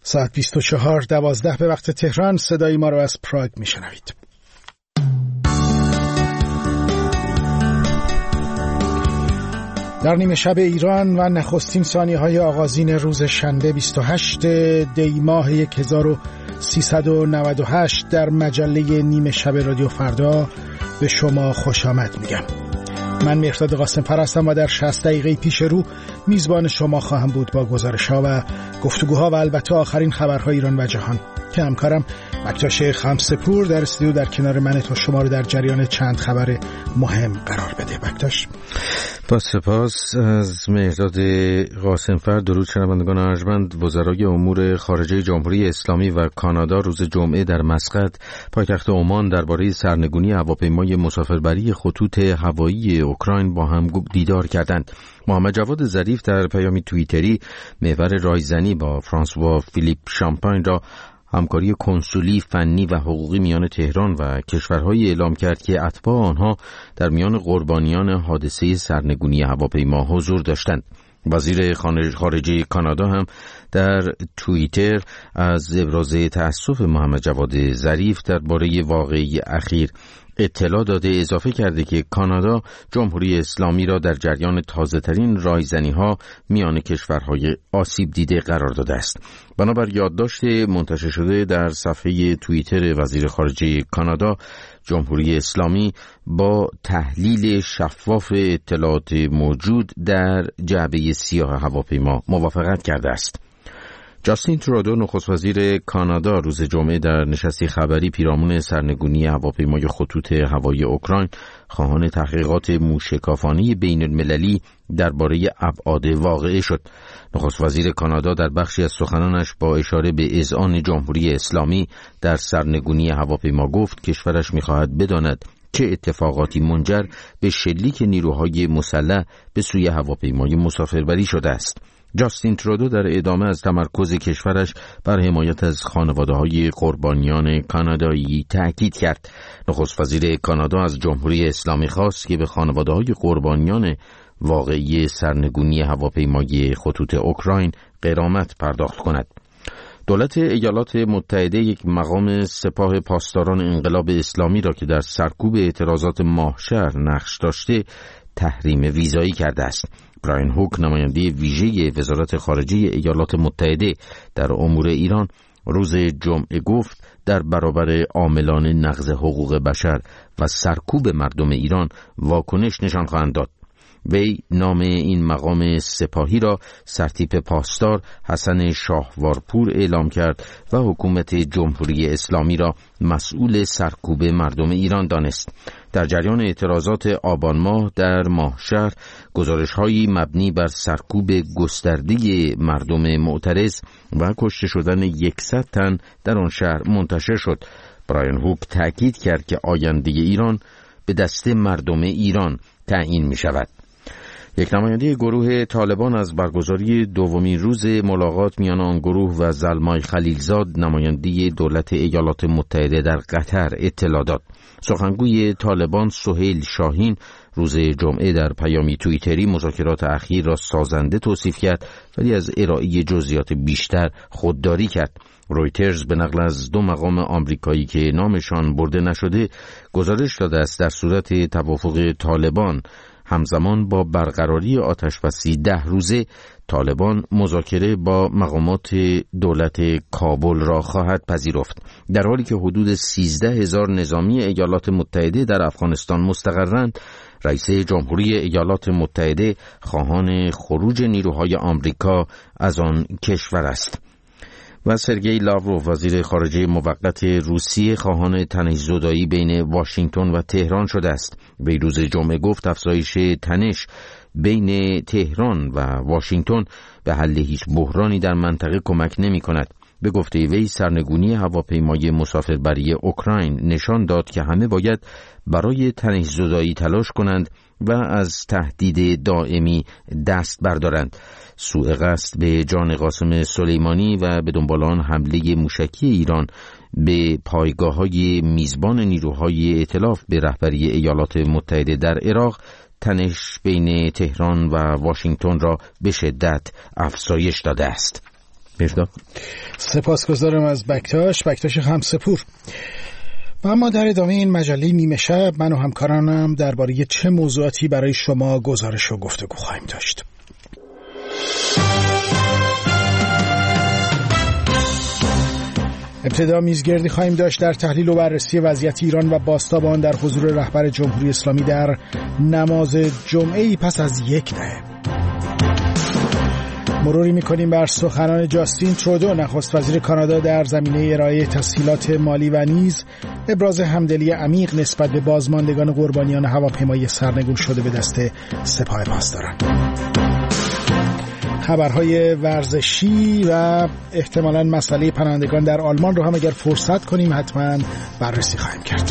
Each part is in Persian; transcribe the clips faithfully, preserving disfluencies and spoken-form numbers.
ساعت بیست و چهار دوازده به وقت تهران صدای ما رو از پراگ میشنوید. در نیمه شب ایران و نخستین ثانیه های آغازین روز شنبه بیست و هشتم دی ماه هزار و سیصد و نود و هشت در مجله نیمه شب رادیو فردا به شما خوش آمد میگم. من مهرداد قاسم‌فر هستم و در شصت دقیقه پیش رو میزبان شما خواهم بود با گزارش‌ها و گفتگوها و البته آخرین خبرهای ایران و جهان که همکارم بکتاش خمسه‌پور در استودیو در کنار من تا شما رو در جریان چند خبر مهم قرار بده. بکتاش، با سپاس از مهرداد قاسم‌فر. درود شنوندگان ارجمند. وزرای امور خارجه جمهوری اسلامی و کانادا روز جمعه در مسقط پایتخت عمان درباره سرنگونی هواپیمای مسافربری خطوط هوایی اوکراین با هم دیدار کردند. محمد جواد ظریف در پیامی توییتری محور رایزنی با فرانسوا فیلیپ شامپاین را همکاری کنسولی، فنی و حقوقی میان تهران و کشورهای اعلام کرد که اتباع آنها در میان قربانیان حادثه سرنگونی هواپیما حضور داشتند. وزیر خارجه کانادا هم در توییتر از ابراز تأسف محمد جواد ظریف درباره واقعه اخیر اطلاع داده، اضافه کرده که کانادا جمهوری اسلامی را در جریان تازه‌ترین رایزنی‌ها میان کشورهای آسیب دیده قرار داده است. بنابر یادداشت منتشر شده در صفحه توییتر وزیر خارجه کانادا، جمهوری اسلامی با تحلیل شفاف اطلاعات موجود در جعبه سیاه هواپیما موافقت کرده است. جاستین ترودو نخست وزیر کانادا روز جمعه در نشستی خبری پیرامون سرنگونی هواپیمای خطوط هوایی اوکراین خواهان تحقیقات موشکافانه بین المللی درباره ابعاد واقعه شد. نخست وزیر کانادا در بخشی از سخنانش با اشاره به اذعان جمهوری اسلامی در سرنگونی هواپیما گفت کشورش می‌خواهد بداند چه اتفاقاتی منجر به شلیک نیروهای مسلح به سوی هواپیمای مسافربری شده است. جاستین ترودو در ادامه از تمرکز کشورش بر حمایت از خانواده‌های قربانیان کانادایی تأکید کرد. نخست وزیر کانادا از جمهوری اسلامی خواست که به خانواده‌های قربانیان واقعی سرنگونی هواپیمای خطوط اوکراین غرامت پرداخت کند. دولت ایالات متحده یک مقام سپاه پاسداران انقلاب اسلامی را که در سرکوب اعتراضات ماهشهر نقش داشته تحریم ویزایی کرده است. براین هوک، نماینده ویژه وزارت خارجه ایالات متحده در امور ایران، روز جمعه گفت در برابر عاملان نقض حقوق بشر و سرکوب مردم ایران واکنش نشان خواهند داد. وی نام این مقام سپاهی را سرتیپ پاسدار حسن شاهوارپور اعلام کرد و حکومت جمهوری اسلامی را مسئول سرکوب مردم ایران دانست. در جریان اعتراضات آبان ماه در ماهشهر گزارش‌هایی مبنی بر سرکوب گسترده مردم معترض و کشته شدن یکصد تن در آن شهر منتشر شد. براین هوک تأکید کرد که آینده ایران به دست مردم ایران تعیین می شود. یک نماینده گروه طالبان از برگزاری دومین روز ملاقات میان آن گروه و زلمای خلیلزاد، نماینده دولت ایالات متحده در قطر، اطلاع داد. سخنگوی طالبان سهیل شاهین روز جمعه در پیامی توییتری مذاکرات اخیر را سازنده توصیف کرد ولی از ارائه جزئیات بیشتر خودداری کرد. رویترز به نقل از دو مقام آمریکایی که نامشان برده نشده گزارش داده است در صورت توافق طالبان همزمان با برقراری آتشبسی ده روزه، طالبان مذاکره با مقامات دولت کابل را خواهد پذیرفت. در حالی که حدود سیزده هزار نظامی ایالات متحده در افغانستان مستقرند، رئیس جمهوری ایالات متحده خواهان خروج نیروهای آمریکا از آن کشور است. و سرگئی لاوروف، وزیر خارجه موقت روسیه، خواهان تنش‌زدایی بین واشنگتن و تهران شده است. وی روز جمعه گفت افزایش تنش بین تهران و واشنگتن به حل هیچ بحرانی در منطقه کمک نمی کند. به گفته وی سرنگونی هواپیمای مسافربری اوکراین نشان داد که همه باید برای تنش‌زدایی تلاش کنند و از تهدید دائمی دست بردارند. سوء قصد به جان قاسم سلیمانی و به دنبال آن حمله موشکی ایران به پایگاه‌های میزبان نیروهای ائتلاف به رهبری ایالات متحده در عراق تنش بین تهران و واشنگتن را به شدت افزایش داده است. سپاسگزارم از بکتاش بکتاش همسپور. و اما در ادامه این مجله نیمه شب من و همکارانم درباره چه موضوعاتی برای شما گزارش و گفتگو خواهیم داشت. ابتدا میزگردی خواهیم داشت در تحلیل و بررسی وضعیت ایران و بازتاب آن در حضور رهبر جمهوری اسلامی در نماز جمعه پس از یک دهه. مروری میکنیم بر سخنان جاستین ترودو نخست وزیر کانادا در زمینه ارائه تسهیلات مالی و نیز ابراز همدلی عمیق نسبت به بازماندگان قربانیان هواپیمای سرنگون شده به دست سپاه پاسداران. خبرهای ورزشی و احتمالاً مسئله پناهندگان در آلمان رو هم اگر فرصت کنیم حتما بررسی خواهیم کرد.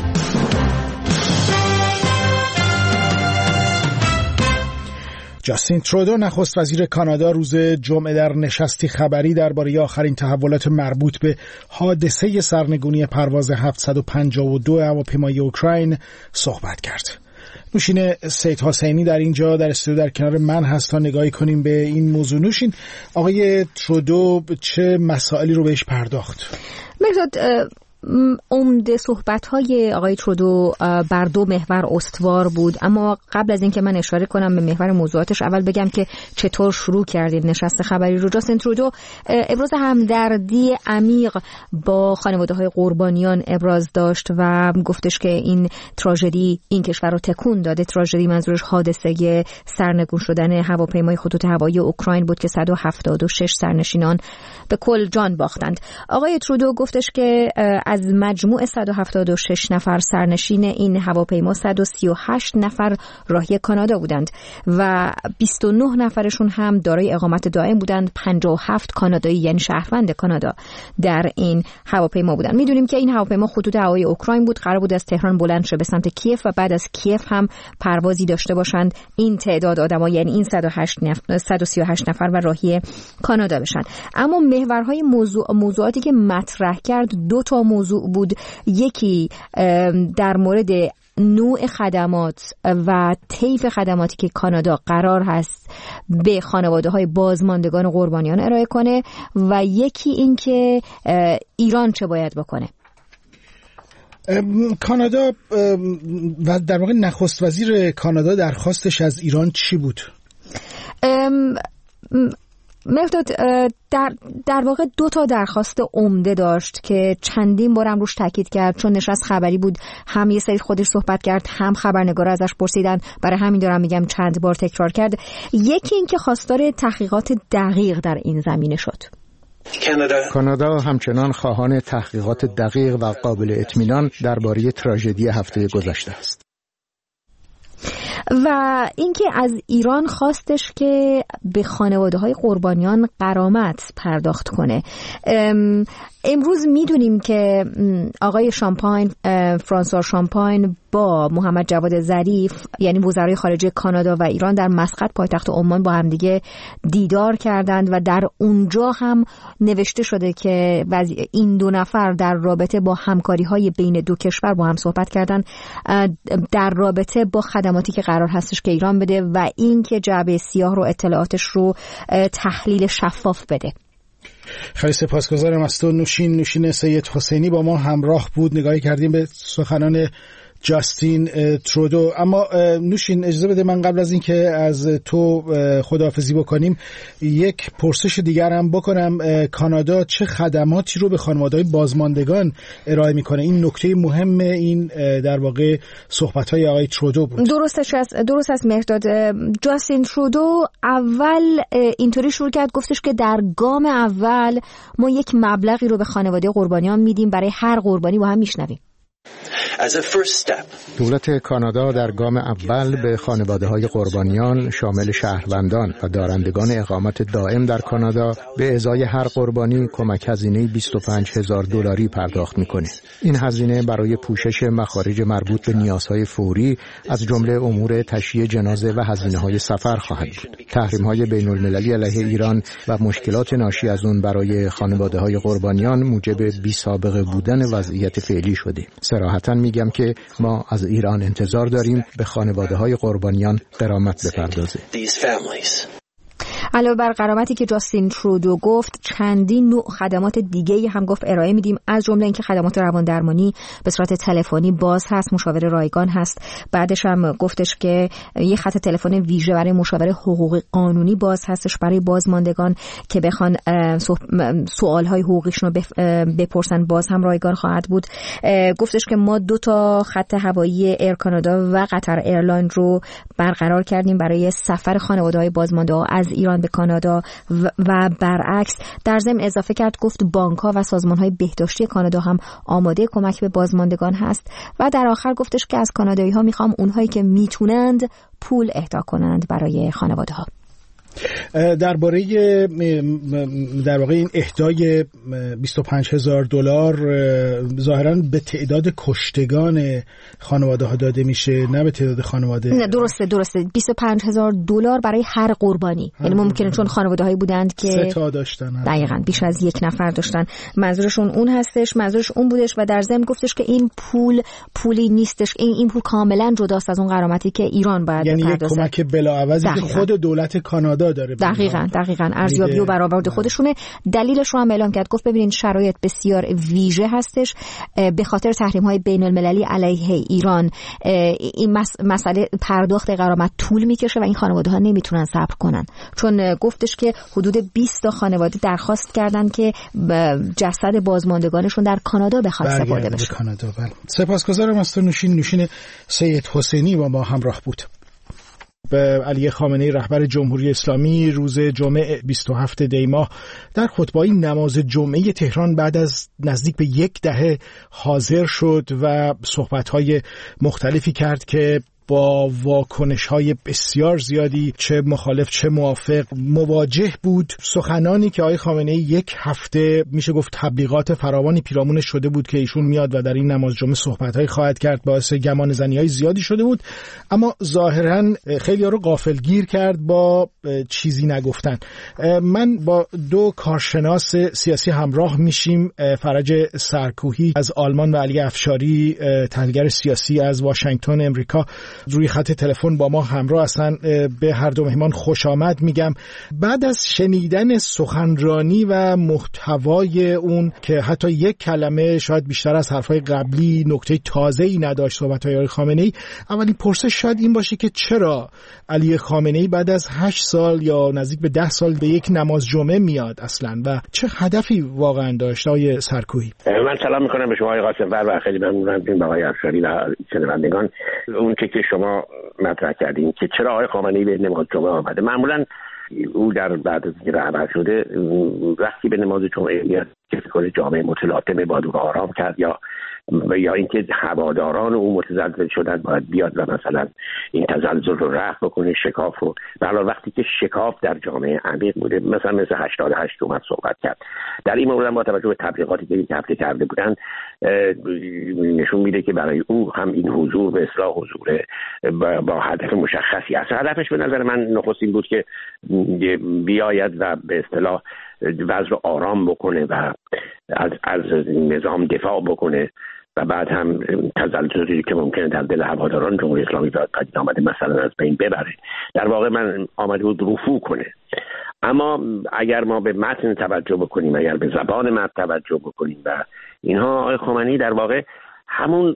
جاستین ترودو نخست وزیر کانادا روز جمعه در نشستی خبری درباره آخرین تحولات مربوط به حادثه سرنگونی پرواز هفتصد و پنجاه و دو هواپیمای اوکراین صحبت کرد. نوشین سید حسینی در اینجا در استودیو در کنار من هست تا نگاهی کنیم به این موضوع. نوشین، آقای ترودو چه مسائلی رو بهش پرداخت؟ مرزاد، عمده صحبت‌های آقای ترودو بر دو محور استوار بود، اما قبل از اینکه من اشاره کنم به محور موضوعاتش اول بگم که چطور شروع کردید نشست خبری رو. جاستین ترودو ابراز همدردی عمیق با خانواده‌های قربانیان ابراز داشت و گفتش که این تراژدی این کشور رو تکون داده. تراژدی منظورش حادثه سرنگون شدن هواپیمای خطوط هوایی اوکراین بود که صد و هفتاد و شش سرنشینان به کل جان باختند. آقای ترودو گفتش که از مجموع صد و هفتاد و شش نفر سرنشین این هواپیما صد و سی و هشت نفر راهی کانادا بودند و بیست و نه نفرشون هم دارای اقامت دائم بودند. پنجاه و هفت کانادایی یعنی شهروند کانادا در این هواپیما بودند. میدونیم که این هواپیما خطوط هوایی اوکراین بود، قرار بود از تهران بلند شه به سمت کیف و بعد از کیف هم پروازی داشته باشند این تعداد آدما، یعنی این صد و هشت نفر صد و سی و هشت نفر و راهی کانادا بشن. اما محورهای موضوع موضوعاتی که مطرح کرد دو تا موضوع بود. یکی در مورد نوع خدمات و طیف خدماتی که کانادا قرار هست به خانواده‌های بازماندگان قربانیان ارائه کنه و یکی این که ایران چه باید بکنه. کانادا و در واقع نخست وزیر کانادا درخواستش از ایران چی بود؟ ام مرداد در, در واقع دو تا درخواست عمده داشت که چندین بارم روش تاکید کرد، چون نشست خبری بود هم یه سری خودش صحبت کرد هم خبرنگارا ازش پرسیدن، برای همین دارم میگم چند بار تکرار کرد. یکی این که خواستار تحقیقات دقیق در این زمینه شد. کانادا همچنان خواهان تحقیقات دقیق و قابل اطمینان درباره تراژدی هفته گذشته است. و اینکه از ایران خواستش که به خانواده‌های قربانیان غرامت پرداخت کنه. امروز میدونیم که آقای شامپاین، فرانسوا شامپاین با محمد جواد ظریف یعنی وزرای خارجه کانادا و ایران در مسقط پایتخت عمان با همدیگه دیدار کردند و در اونجا هم نوشته شده که این دو نفر در رابطه با همکاری‌های بین دو کشور با هم صحبت کردند در رابطه با خدماتی که قرار هستش که ایران بده و این که جعبه سیاه رو اطلاعاتش رو تحلیل شفاف بده. خیلی سپاسگزارم از تو نوشین. نوشین سید حسینی با ما همراه بود، نگاهی کردیم به سخنان جاستین ترودو. اما نوشین اجازه بده من قبل از این که از تو خداحافظی بکنیم یک پرسش دیگر هم بکنم. کانادا چه خدماتی رو به خانواده‌های بازماندگان ارائه میکنه؟ این نکته مهم این در واقع صحبت‌های آقای ترودو بود. درستش است، درست است مهرداد. جاستین ترودو اول اینطوری شروع کرد، گفتش که در گام اول ما یک مبلغی رو به خانواده قربانیان میدیم، برای هر قربانی با هم میشنویم. دولت کانادا در گام اول به خانواده‌های قربانیان شامل شهروندان و دارندگان اقامت دائم در کانادا به ازای هر قربانی کمک هزینه بیست و پنج هزار دلاری پرداخت می‌کنه. این هزینه برای پوشش مخارج مربوط به نیازهای فوری از جمله امور تشییع جنازه و هزینه‌های سفر خواهد بود. تحریم‌های بین‌المللی علیه ایران و مشکلات ناشی از اون برای خانواده‌های قربانیان موجب بی‌سابقه بودن وضعیت فعلی شده. صراحتاً میگم که ما از ایران انتظار داریم به خانواده‌های قربانیان غرامت بپردازه. علاوه بر غرامتی که جاستین ترودو گفت، چندین نوع خدمات دیگه هم گفت ارائه میدیم، از جمله اینکه خدمات روان درمانی به صورت تلفنی باز هست، مشاور رایگان هست. بعدش هم گفتش که یه خط تلفن ویژه برای مشاور حقوقی قانونی باز هستش برای بازماندگان که بخوان سوالهای حقوقیشون رو بپرسن، باز هم رایگان خواهد بود. گفتش که ما دو تا خط هوایی ایر کانادا و قطر ایرلاین رو برقرار کردیم برای سفر خانواده‌های بازمانده‌ها از ایران به کانادا و برعکس. در ضمن اضافه کرد گفت بانک‌ها و سازمان‌های بهداشتی کانادا هم آماده کمک به بازماندگان هست و در آخر گفتش که از کانادایی‌ها میخوام اونهایی که میتونند پول اهدا کنند برای خانواده‌ها. درباره در واقع این اهدای بیست و پنج هزار دلار ظاهراً به تعداد کشتگان خانواده ها داده میشه، نه به تعداد خانواده. نه درسته درسته بیست و پنج هزار دلار برای هر قربانی. یعنی ممکنه چون خانواده هایی بودند که سه تا داشتن، دقیقاً بیش از یک نفر داشتن، منظورشون اون هستش، منظورش اون بودش. و در ضمن گفتش که این پول پولی نیستش، این این پول کاملا جداست از اون غرامتی که ایران باید یعنی یک کمک بلاعوضی که خود دولت کانادا داره. دقیقاً دقیقاً ارزیابی و برآورد خودشونه. دلیلش رو هم اعلام کرد، گفت ببینید شرایط بسیار ویژه هستش به خاطر تحریم‌های بین‌المللی علیه ایران، این مسئله پرداخت غرامت طول میکشه و این خانواده‌ها نمیتونن صبر کنن، چون گفتش که حدود بیست تا خانواده درخواست کردن که جسد بازماندگانشون در کانادا بخواد سپرده بشه. کانادا. بله. سپاسگزارم از تو نوشین. نوشین سید حسینی با ما همراه بود. به علی خامنه‌ای رهبر جمهوری اسلامی روز جمعه بیست و هفتم دی ماه در خطبه‌ای نماز جمعه تهران بعد از نزدیک به یک دهه حاضر شد و صحبت‌های مختلفی کرد که با واکنش‌های بسیار زیادی چه مخالف چه موافق مواجه بود. سخنانی که آقای خامنه‌ای یک هفته میشه گفت تبلیغات فراوانی پیرامونش شده بود که ایشون میاد و در این نماز جمعه صحبت‌های خواهد کرد، باعث گمان زنی‌های زیادی شده بود، اما ظاهراً خیلی‌ها رو غافلگیر کرد با چیزی نگفتن. من با دو کارشناس سیاسی همراه میشیم، فرج سرکوهی از آلمان و علی افشاری تحلیلگر سیاسی از واشنگتن امریکا روی خط تلفن با ما همراه هستن. به هر دو مهمان خوش آمد میگم. بعد از شنیدن سخنرانی و محتوای اون که حتی یک کلمه شاید بیشتر از حرفای قبلی نکته تازه‌ای نداشت صحبت‌های آقای خامنه‌ای، اولین پرسش شاید این باشه که چرا علی خامنه‌ای بعد از هشت سال یا نزدیک به ده سال به یک نماز جمعه میاد اصلا و چه هدفی واقعا داشت؟ آقای سرکوهی. من سلام میکنم به شما آقای قاسم‌فر و خیلی ممنونم به آقای افشاری و شنوندگان. اون که شما مطرح کردین که چرا آقای خامنه‌ای به نماز جمعه آمده، معمولا او در بعد از اینکه رهبر شده وقتی به نماز جمعه میاد که فکر جامعه متلاطم باید او آرام کرد یا یا اینکه هواداران او متزلزل شدن باید بیاد و مثلا این تزلزل رو رفع بکنه، شکاف رو. بله وقتی که شکاف در جامعه عمیق بوده، مثلا مثل هشتاد و هشت اومد صحبت کرد. در این مورد با توجه به تبلیغاتی که یک هفته کرده بودن نشون میده که برای او هم این حضور به اصلاح حضور با هدف مشخصی است. هدفش به نظر من نخستین بود که بیاید و به اصطلاح وضع رو آرام بکنه و از از نظام دفاع بکنه و بعد هم تزلزلی که ممکنه در دل هواداران جمهوری اسلامی پدید آمده مثلا از بین ببره. در واقع من آمده بود رفو کنه. اما اگر ما به متن توجه بکنیم، اگر به زبان متن توجه بکنیم و اینها، آقای خامنه‌ای در واقع همون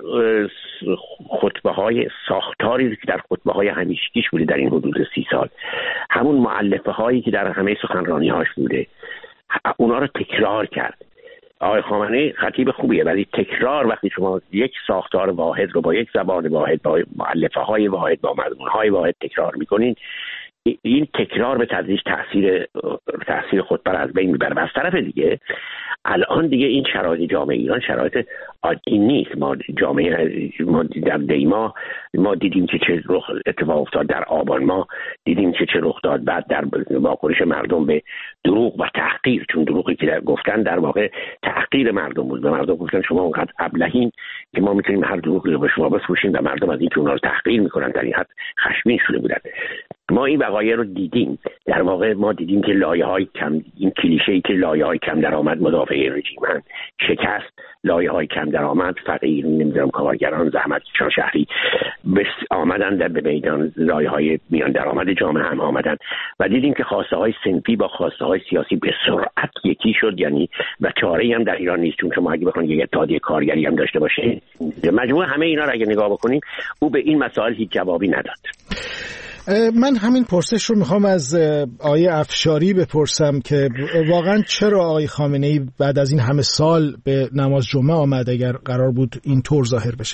خطبه های ساختاری که در خطبه های همیشگیش بوده در این حدود سی سال، همون مؤلفه هایی که در همه سخنرانی هاش بوده، اونا رو تکرار کرد. آقای خامنه‌ای خطیب خوبیه، ولی تکرار وقتی شما یک ساختار واحد رو با یک زبان واحد، با مؤلفه های واحد، با مضمون های واحد تکرار میکنین، این تکرار به تدریج تاثیر تاثیر خطبه از بین میبره. و از طرف دیگه الان دیگه این شرایط جامعه ایران شرایط عادی نیست. ما جامعه ما در دیما ما دیدیم که چه رخ اتفاق افتاد، در آبان ما دیدیم که چه رخ داد، بعد در واکنش مردم به دروغ و تحقیر، چون دروغی که در گفتن در واقع تحقیر مردم بود. به مردم گفتن شما اونقدر ابلهین که ما میتونیم هر دروغی رو به شما بفروشیم و مردم از این که اونا رو تحقیر میکنن در این حد خشمگین شده بودن. ما این وقایع رو دیدیم. در واقع ما دیدیم که لایه‌های کم، این کلیشه‌ای که لایه‌های کم درآمد مدافع رژیمن شکست، لایه‌های کم درآمد، فقیر، نمیدونم کارگران، زحمتکشان شهری بس آمدن در به میدان، لایه‌های میان درآمد جامعه هم آمدن و دیدیم که خواسته های صنفی با خواسته های سیاسی به سرعت یکی شد. یعنی و چاره‌ای هم در ایران نیست، چون شما اگه بخواید یک اتحادیه کارگری هم داشته باشه، مجموع همه اینا رو اگه نگاه بکنیم او به این مسائل هیچ جوابی نداد. من همین پرسش رو میخوام از آقای افشاری بپرسم که واقعا چرا آقای خامنه‌ای بعد از این همه سال به نماز جمعه آمد اگر قرار بود این طور ظاهر بشه؟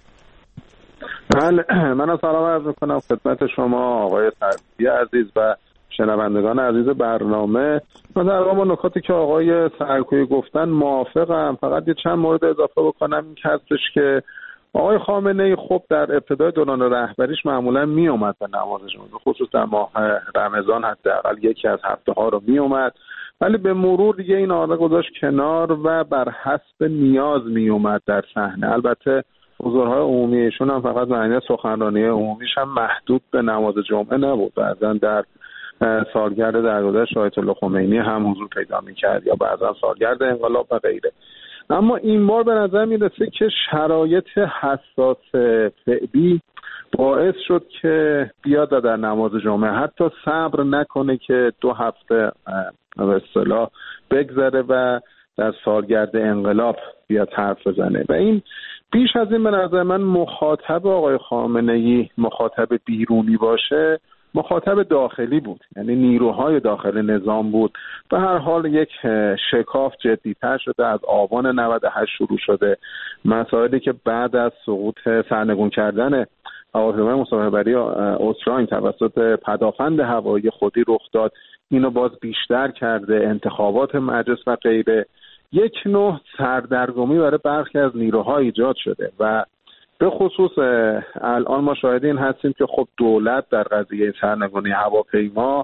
من من سلام عرض میکنم خدمت شما آقای سرکوبی عزیز و شنوندگان عزیز برنامه. من در واقع نکاتی که آقای سرکوبی گفتن موافقم، فقط یه چند مورد اضافه بکنم. این هستش که آقای خامنه‌ای خب در ابتدای دوران رهبریش معمولا می اومد به نماز جمعه، خصوص در ماه رمضان حداقل یکی از هفته ها رو می اومد، ولی به مرور دیگه این عادت گذاشت کنار و بر حسب نیاز می اومد در صحنه. البته حضورهای عمومی ایشون هم فقط معنی سخنرانی عمومیش هم محدود به نماز جمعه نبود، بعضا در سالگرد درگذشت آیت الله خمینی هم حضور پیدا می‌کرد یا بعضا سالگرد انقلاب و غیره. اما این بار به نظر میرسه که شرایط حساس فعلی باعث شد که بیاد در نماز جمعه حتی صبر نکنه که دو هفته به اصطلاح بگذره و در سالگرد انقلاب بیاد حرف بزنه و این بیش از این به نظر من مخاطب آقای خامنه‌ای مخاطب بیرونی باشه، مخاطب داخلی بود، یعنی نیروهای داخل نظام بود. به هر حال یک شکاف جدی‌تر شده، از آبان نود و هشت شروع شده، مسائلی که بعد از سقوط سرنگون کردن هواپیمای مسافربری اوکراین توسط پدافند هوایی خودی رخ داد، اینو باز بیشتر کرده، انتخابات مجلس و غیره، یک نوع سردرگمی برای برخی از نیروها ایجاد شده و به خصوص الان ما شاهد این هستیم که خب دولت در قضیه سرنگونی هواپیما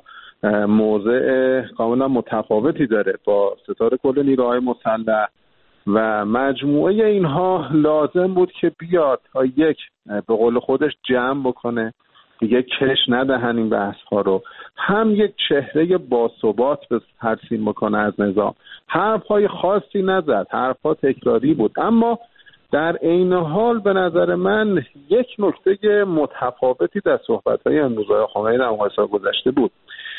موضع کاملا متفاوتی داره با ستاد کل نیروهای مسلح و مجموعه اینها لازم بود که بیاد تا یک به قول خودش جمع بکنه، دیگه کش ندهن این بحث ها رو، هم یک چهره باثبات به ترسیم بکنه از نظام. حرف های خاصی نزد، حرف ها تکراری بود، اما در عین حال به نظر من یک نکته متفاوتی در صحبت‌های امروز آقای خامنه‌ای در مقایسه گذشته بود.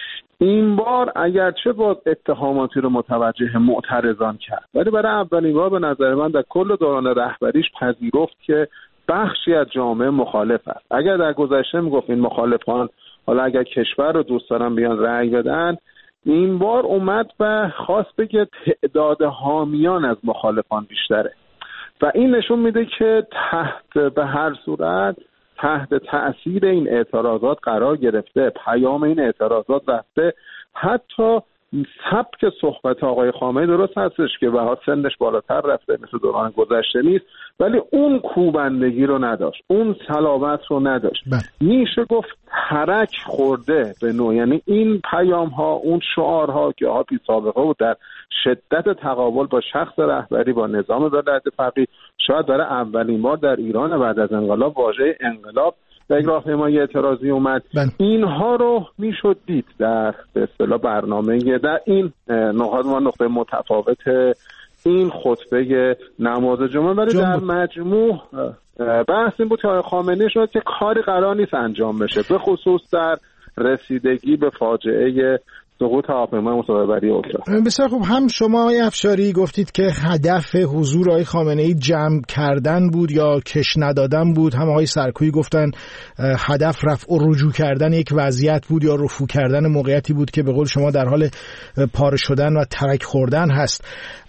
این بار اگرچه با اتهاماتی رو متوجه معترضان کرد، ولی برای اولین بار به نظر من در کل دوران رهبریش پذیرفت که بخشی از جامعه مخالف است. اگر در گذشته میگفت این مخالفان حالا اگر کشور رو دوست دارن بیان رأی بدن، این بار اومد و خواست بگه تعداد حامیان از مخالفان بیشتره و این نشون میده که تحت به هر صورت تحت تأثیر این اعتراضات قرار گرفته، پیام این اعتراضات رفته. حتی سبک صحبت آقای خامنه‌ای درست هستش که بها سنش بالاتر رفته، مثل دوران گذشته نیست، ولی اون کوبندگی رو نداشت، اون صلابت رو نداشت. میشه گفت ترک خورده به نوع، یعنی این پیام ها، اون شعارها که ها بی سابقه بود در شدت تقابل با شخص رهبری، با نظام ولایت فقیه، شاید برای اولین بار در ایران بعد از انقلاب واژه انقلاب در یک راهپیمایی اعتراضی اومد. بن. اینها رو میشد دید در به اصطلاح برنامه در این نقاط ما نقطه متفاوت این خطبه نماز جمعه، ولی در مجموع بحث این بود که آقای خامنه‌ای شد که کاری قرار نیست انجام بشه، به خصوص در رسیدگی به فاجعه سقوط هواپیمای مسافربری اوکراین. بسیار خوب. هم شما آقای افشاری گفتید که هدف حضور آقای خامنه‌ای جمع کردن بود یا کش ندادن بود، هم آقای سرکوبی گفتن هدف رفع و رجوع کردن یک وضعیت بود یا رفو کردن موقعیتی بود که به قول شما در حال پاره شدن و ترک خوردن هست.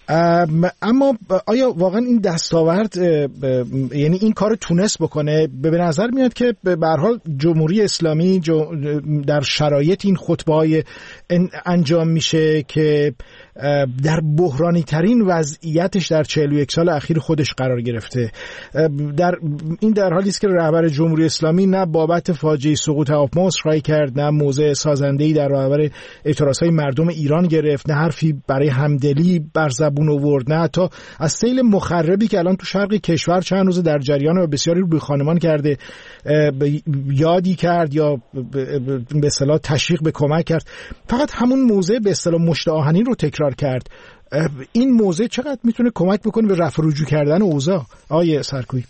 اما آیا واقعا این دستاورد، یعنی این کار تونست بکنه؟ به نظر میاد که به هر حال جمهوری اسلامی در شرایط این خطبه‌های انجام میشه که در بحرانی ترین وضعیتش در چهل و یک سال اخیر خودش قرار گرفته. در این در حالی است که رهبر جمهوری اسلامی نه بابت فاجعه سقوط هواپیما عذرخواهی کرد، نه موضع سازنده‌ای در برابر اعتراضهای مردم ایران گرفت، نه حرفی برای همدلی بر زبون آورد، نه حتی از سیل مخربی که الان تو شرق کشور چند روز در جریان و بسیاری رو به خانمان کرده یادی کرد یا به اصطلاح تشویق به کمک کرد. فقط همون موضع به اصطلاح مشت آهنین رو تکرار کرد. این موضوع چقدر میتونه کمک بکنه به رفع رجوع کردن اوضاع آقای سرکویی؟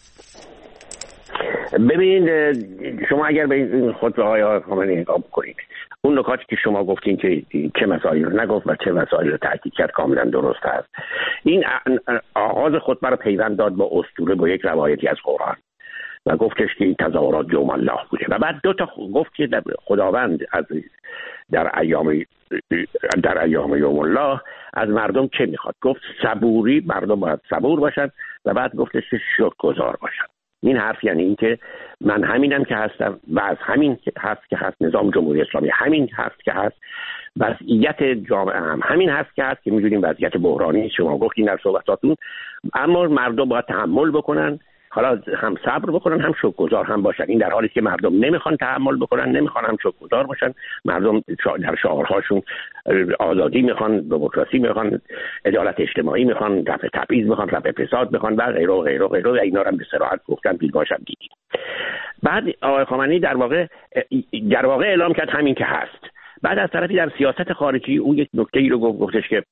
ببینید شما اگر به این خطبه های خامنه‌ای نگاه کنید، اون نکاتی که شما گفتین که چه مسائلی رو نگفت و چه مسائلی رو تاکید کرد کاملا درست است. این آغاز خطبه رو پیوند داد با اسطوره، با یک روایتی از قرآن و گفتش که این تظاهرات یوم الله بوده و بعد دو تا گفت که خداوند از در ایام در ایام یوم الله از مردم چه میخواد. گفت صبوری، مردم باید صبور باشن و بعد گفتش که شکرگزار باشن. این حرف یعنی این که من همینم که هستم و از همین هست که هست نظام جمهوری اسلامی همین هست که هست، وضعیت جامعه هم همین هست که هست که می‌دونیم وضعیت بحرانی شما گفتین در صحبتاتون، اما مردم باید تحمل بکنن، حالا هم صبر بکنن هم شکرگزار هم باشن. این در حالی که مردم نمیخوان تحمل بکنن، نمیخوان هم شکرگزار باشن. مردم در شعارهاشون آزادی میخوان، دموکراسی میخوان، عدالت اجتماعی میخوان، رفع تبعیض میخوان، رفع فساد میخوان و غیره و غیره و غیره و اینا رو هم به صراحت گفتن، بیگاش هم دیدیم. بعد آقای خامنه‌ای در واقع در واقع اعلام کرد همین که هست. بعد از طرفی در سیاست خارجی او یک نکته‌ای رو گفت، گفتش که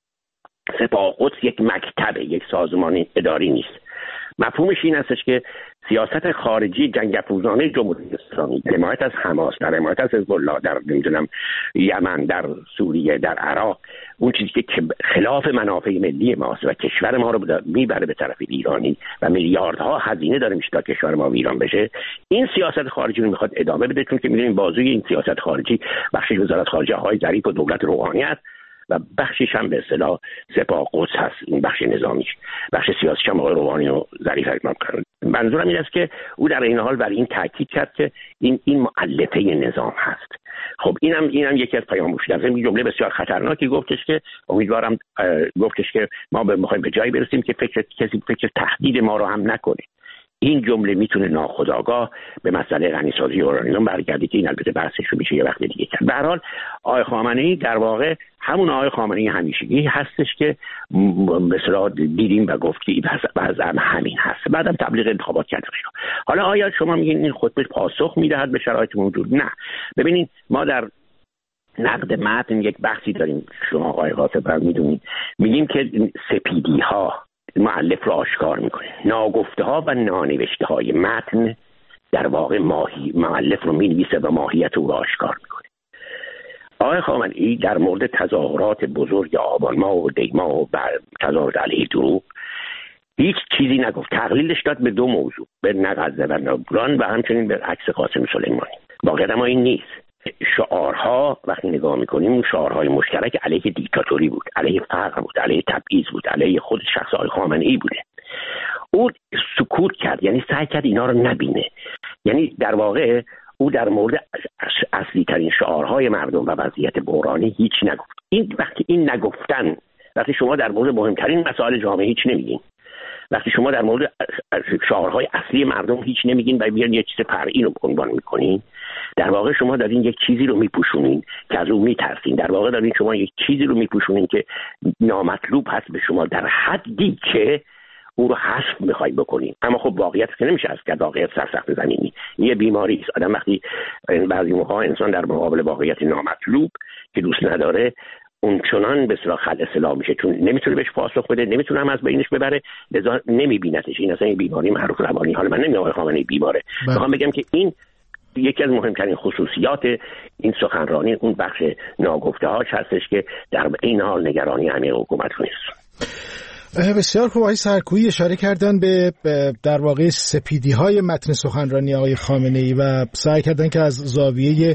سپاه قدس یک مکتب، یک سازمان اداری نیست. مفهومش این هستش که سیاست خارجی جنگ افروزانه جمهوری اسلامی، حمایت از حماس، در حمایت از حزب الله، در نمیدونم یمن، در سوریه، در عراق، اون چیزی که خلاف منافع ملی ماست و کشور ما رو میبره به طرف ایرانی و میلیاردها هزینه داره میشه تا کشور ما ویران بشه، این سیاست خارجی رو میخواد ادامه بده، چون که میدونیم بازوی این سیاست خارجی بخشش وزارت خارجه های ظریف و دولت روحانی است و بخشش هم به اصطلاح سپاه قدس هست، این بخش نظامیش، بخش سیاسیش هم آقای روحانی و ظریف امام کرد. منظورم این است که او در این حال برای این تاکید کرد که این این مؤلفه نظام هست. خب اینم اینم یکی از پیام‌هاش. از این جمله بسیار خطرناکی گفتش که امیدوارم گفتش که ما به می‌خوایم به جایی برسیم که فکر کسی فکر تهدید ما رو هم نکنه. این جمله میتونه ناخودآگاه به مسئله غنیسازی اورانیوم برگرده که این البته بحثش رو میشه یه وقت دیگه کرد. به هر حال آقای خامنه‌ای در واقع همون آقای خامنه‌ای همیشگی هستش که به اصطلاح دیدیم و گفت که بعضی هم همین هست. بعدم تبلیغ انتخابات کرد. حالا آیا شما میگین این خطبه پاسخ میدهد به شرایط موجود؟ نه. ببینید ما در نقد متن یک بحثی داریم، شما آقای قاسم میدونید، میگیم که سپیدی ها مؤلف رو آشکار میکنه، ناگفته ها و نانوشته های متن در واقع ماهی مؤلف رو مینویسه و ماهیت او رو آشکار میکنه. آقای خامنه‌ای در مورد تظاهرات بزرگ آبان ماه و دی ماه و تظاهرات علیه دروغ هیچ چیزی نگفت. تقلیلش داد به دو موضوع، به نه غزه و نه گران و همچنین به عکس قاسم سلیمانی. واقعا ما این نیست. شعارها وقتی نگاه میکنیم اون شعارهای مشترک علیه دیکتاتوری بود، علیه فقر بود، علیه تبعیض بود، علیه خود شخص آقای خامنه‌ای بوده. او سکوت کرد، یعنی سعی کرد اینا رو نبینه. یعنی در واقع او در مورد اصلی ترین شعارهای مردم و وضعیت بحرانی هیچ نگفت. این وقتی این نگفتن، وقتی شما در مورد مهمترین مسائل جامعه هیچ نمیگین، وقتی شما در مورد شعارهای اصلی مردم هیچ نمیگین و بیان یک چیز فرعی رو عنوان میکنین، در واقع شما دارین یک چیزی رو میپوشونین که از اون میترسین. در واقع دارین شما یک چیزی رو میپوشونین که نامطلوب هست به شما، در حدی که او رو حذف میخواید بکنین. اما خب واقعیت که نمیشه از کرد، واقعیت سرسخت زمینی، این یه بیماری است. آدم وقتی بعضی موقع انسان در مقابل واقعیت نامطلوب که دوست نداره اون چنان به اصطلاح خلع اصطلاح میشه، چون نمیتونه بهش پاسخ بده، نمیتونه هم از بینش ببره، لذا نمیبینتش. این اصلا این بیماری معروف روانی. حالا من نمیگم آقای خامنه‌ای بیماره، میخوام بگم که این یکی از مهمترین خصوصیات این سخنرانی اون بخش ناگفته‌هاش هستش که در این حال نگرانی همه حکومت نیست. بسیار خوب. آقای سرکویی اشاره کردن به در واقع سپیدی های متن سخنرانی آقای خامنه‌ای و سعی کردن که از زاویه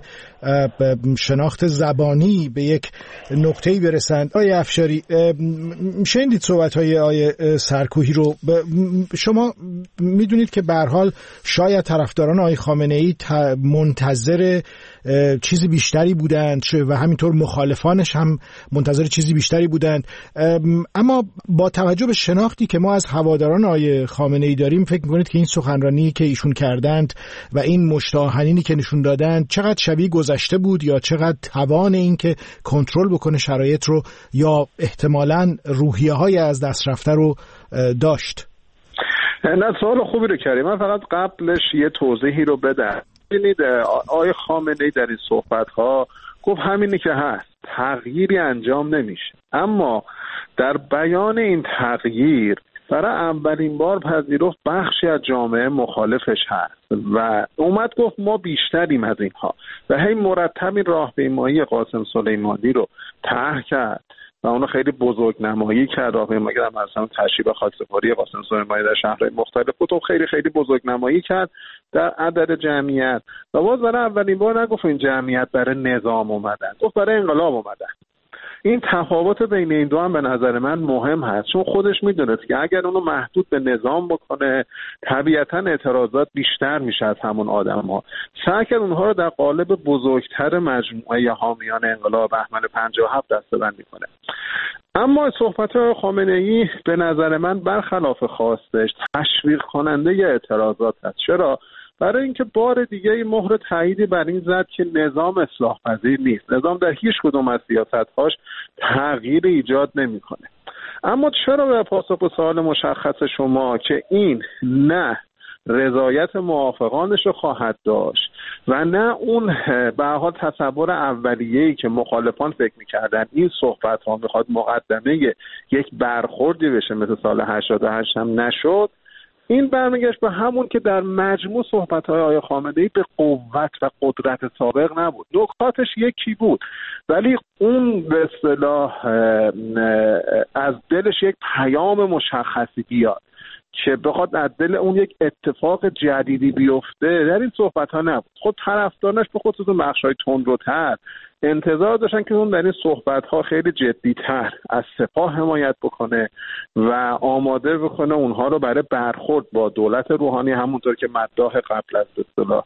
شناخت زبانی به یک نقطه‌ای برسند. آقای افشاری، شنیدید صحبت های آقای سرکویی رو. شما میدونید که به هر حال شاید طرفداران آقای خامنه‌ای منتظر چیزی بیشتری بودند و همینطور مخالفانش هم منتظر چیزی بیشتری بودند، اما با توجه به شناختی که ما از هواداران آقای خامنه‌ای داریم، فکر می‌کنید که این سخنرانی که ایشون کردند و این مشت آهنینی که نشون دادند چقدر شبیه گذشته بود یا چقدر توان این که کنترل بکنه شرایط رو یا احتمالاً روحیه‌های از دست رفته رو داشت؟ نه، سوال خوبی رو کردی. من فقط قبلش یه توضیحی رو بدم. ببینید آقای خامنه‌ای در این صحبت‌ها گفت همینی که هست. تغییری انجام نمیشه. اما در بیان این تغییر برای اولین بار پذیرفت بخشی از جامعه مخالفش هست و اومد گفت ما بیشتریم از اینها و هی مرتب این راهپیمایی قاسم سلیمانی رو طرح کرد و اونو خیلی بزرگ نمایی کرد. راهپیمایی که مثلا تشریف خاکسپاری قاسم سلیمانی در شهرهای مختلف بود و خیلی خیلی بزرگ نمایی کرد در عدد جمعیت و باز برای اولین بار نگفت این جمعیت برای نظام اومدن، گفت برای انقلاب اومدن. این تفاوت بین این دو هم به نظر من مهم هست، چون خودش میدونست که اگر اونو محدود به نظام بکنه طبیعتاً اعتراضات بیشتر میشه از همون آدم‌ها. سعی کرد اونها رو در قالب بزرگتر مجموعه حامیان انقلاب بهمن پنجاه و هفت دسته‌بندی کنه. اما صحبت‌های خامنه‌ای به نظر من برخلاف خواستش تشویق کننده اعتراضات هست. چرا؟ برای اینکه بار دیگه مهر تاییدی بر این زد که نظام اصلاح پذیر نیست. نظام در هیچ کدوم از سیاست‌هاش تغییر ایجاد نمی‌کنه. اما چرا به پاسخ به سوال مشخص شما که این نه رضایت موافقانش رو خواهد داشت و نه اون به هر حال تصور اولیه‌ای که مخالفان فکر می‌کردن این صحبت‌ها می‌خواد مقدمه یک برخوردی بشه مثل سال هشتاد و هشت هم نشد، این برمیگشت به همون که در مجموع صحبت‌های آقای خامنه‌ای به قوت و قدرت سابق نبود. نکاتش یکی بود ولی اون به اصطلاح از دلش یک پیام مشخصی بیاد که بخواد از دل اون یک اتفاق جدیدی بیفته در این صحبت‌ها نبود. خود طرفدارانش به خصوص بخش‌های تندروتر انتظار داشتن که اون در این صحبت‌ها خیلی جدی‌تر از سپاه حمایت بکنه و آماده بکنه اونها رو برای برخورد با دولت روحانی، همونطور که مداح قبل از به اصطلاح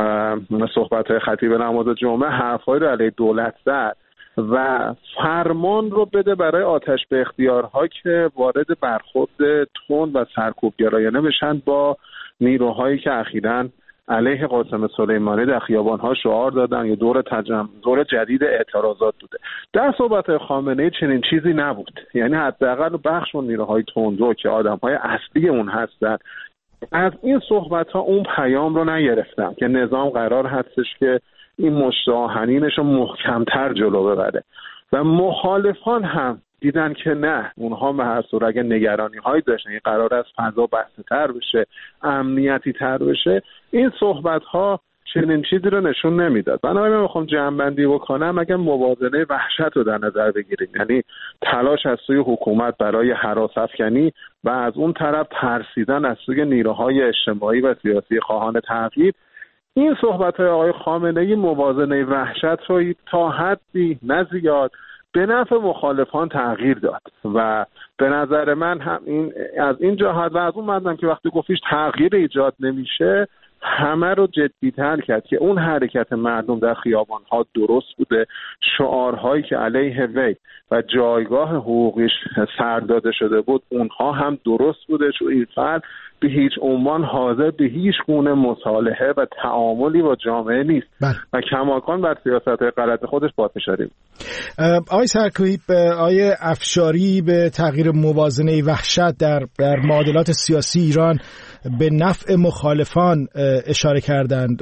صحبت‌های خطیب نماز جمعه حرفایی رو علیه دولت زد و فرمان رو بده برای آتش به اختیارها که وارد برخورد تند و سرکوبگرایانه بشن با نیروهایی که اخیراً علیه قاسم سلیمانی در خیابان‌ها شعار دادن یا دور تجمع دور جدید اعتراضات بوده. در صحبت خامنه‌ای چنین چیزی نبود، یعنی حداقل بخش اون نیروهای تندرو که آدم‌های اصلی اون هستن از این صحبت‌ها اون پیام رو نگرفتن که نظام قرار هستش که این مشت آهنینش رو محکم‌تر جلو ببره و مخالفان هم دیدن که نه، اونها به هر صورت اگه نگرانی هایی داشتن این قرار است فضا بسته تر بشه، امنیتی تر بشه، این صحبت ها چنین چیزی رو نشون نمیداد. بنابراین من میخوام جمع‌بندی بکنم، اگه موازنه وحشت رو در نظر بگیریم، یعنی تلاش از سوی حکومت برای هراس افکنی و از اون طرف ترسیدن از سوی نیروهای اجتماعی و سیاسی خواهان تغییر، این صحبت‌های آقای خامنه‌ای موازنه وحشت رو تا حدی نه زیاد به نفع مخالفان تغییر داد و به نظر من هم این از این جهت و از اون مردم که وقتی گفتیش تغییر ایجاد نمیشه همه رو جدی‌تر کرد که اون حرکت مردم در خیابان‌ها درست بوده، شعارهایی که علیه وی و جایگاه حقوقیش سر داده شده بود اونها هم درست بوده، چون این فرد به هیچ عنوان حاضر به هیچ گونه مصالحه و تعاملی با جامعه نیست بله. و کماکان بر سیاست‌های غلط خودش پافشاری. آقای سرکویی، آقای افشاری به تغییر موازنه وحشت در در معادلات سیاسی ایران به نفع مخالفان اشاره کردند.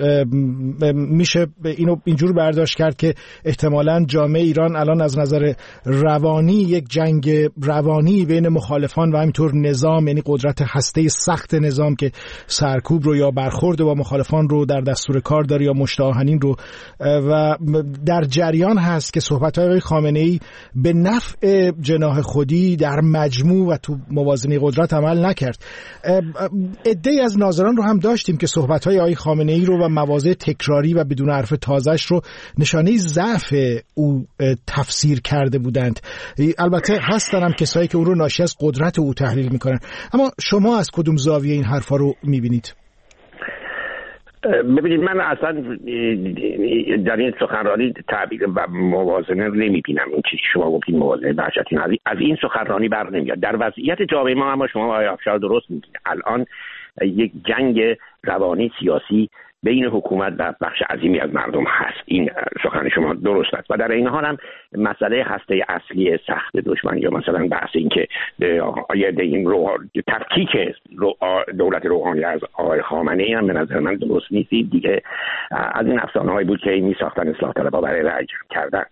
میشه اینو اینجور برداشت کرد که احتمالاً جامعه ایران الان از نظر روانی یک جنگ روانی بین مخالفان و همینطور نظام، یعنی قدرت هسته سخت نظام که سرکوب رو یا برخورد با مخالفان رو در دستور کار داره یا مشت آهنین رو و در جریان هست که صحبت‌های آقای خامنه‌ای به نفع جناح خودی در مجموع و تو موازنه قدرت عمل نکرد. عده‌ای از ناظران رو هم داشتیم که صحبت‌های آقای خامنه‌ای رو و مواضع تکراری و بدون حرف تازه‌اش رو نشانه ضعف او تفسیر کرده بودند. البته هستن هم کسایی که او رو ناشی از قدرت او تحلیل می‌کنن، اما شما از کدوم زاویه این حرفا رو می‌بینید؟ ببینید، من اصلا در این سخنرانی تعبیر و موازنه رو نمی‌بینم. اون چیزی شما گفتید موازنه وحشتی از این سخنرانی بر نمیاد. در وضعیت جامعه ما، اما شما آقای افشار درست می‌گید، الان یک جنگ روانی سیاسی بین حکومت و بخش عظیمی از مردم هست. این سخن شما درست است و در این حال هم مسئله هسته اصلی سخت دشمن یا مثلا بحث این که آیا این رو تفکیک دولت روحانی از آقای خامنه‌ای هم به نظر من درست نیست. دیگه از این افسانه‌هایی بود که می ساختن اصلاح طلبها برای رأی کردن.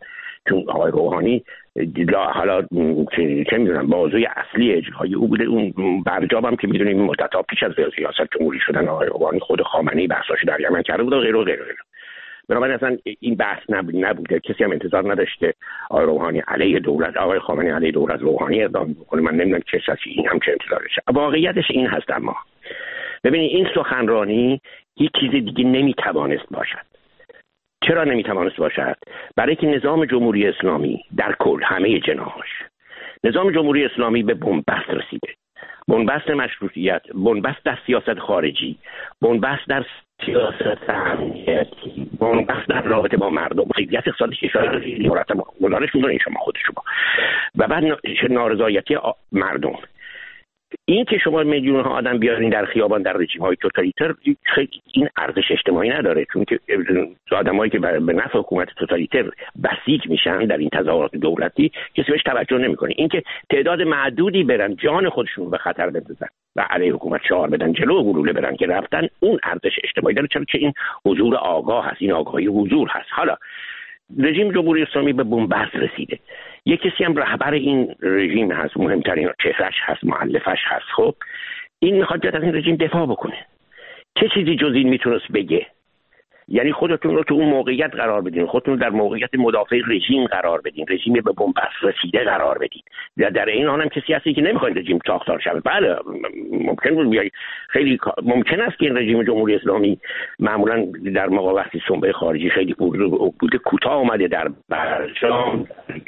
چون آقای روحانی حالا چه میدونم بازوی اصلی اجرایی او بوده. اون برجام هم که میدونیم مدت‌ها پیش از ریاست جمهوری شدن آقای روحانی خود خامنه‌ای بحثاشو در یمن کرده بود و غیره و غیره. بنابراین اصلا این بحث نبوده، کسی هم انتظار نداشته آقای روحانی علیه دولت آقای خامنه‌ای علیه دولت روحانی اقدام بکنه. من نمیدونم چه کسی این هم چه انتظارشه. واقعیتش این هست. اما ببینید این سخنرانی هیچ چیز دیگه نمیتوانست باشد. چرا نمیتوانست باشد؟ برای که نظام جمهوری اسلامی در کل همه جناحاش، نظام جمهوری اسلامی به بنبست رسیده. بنبست مشروطیت، بنبست در سیاست خارجی، بنبست در سیاست امنیتی، بنبست در رابطه با مردم، خیلیت اقتصادی کشور مرتب گزارش می‌کنه شما خود شما و بعد نارضایتی مردم. این که شما میلیون ها آدم بیارین در خیابان در رژیم های توتالیتر این ارزش اجتماعی نداره، چون که آدمایی که به نفع حکومت توتالیتر بسیج میشن در این تظاهرات دولتی کسی بهش توجه نمیکنه. این که تعداد معدودی برن جان خودشون به خطر بندازن و علیه حکومت شعار بدن، جلو گلوله برن که رفتن، اون ارزش اجتماعی داره. چرا که این حضور آگاه هست، این آگاهی حضور هست. حالا رژیم جمهوری اسلامی به بنبست رسیده. یک کسی هم رهبر این رژیم هست، مهمترین چهرهش هست، مؤلفش هست. خب این میخواد بیاد از این رژیم دفاع بکنه. چه چیزی جز این میتونست بگه؟ یعنی خودتون رو تو اون موقعیت قرار بدین، خودتون در موقعیت مدافع رژیم قرار بدین، رژیم به بنبست رسیده قرار بدین. در, در این حال هم کسی هستی که نمیخواد رژیم ساختار شه. بله ممکن بود بیای، خیلی ممکن است که این رژیم جمهوری اسلامی معمولا در موقع وقتی سنبه خارجی خیلی بوده کوتاه اومده در برجام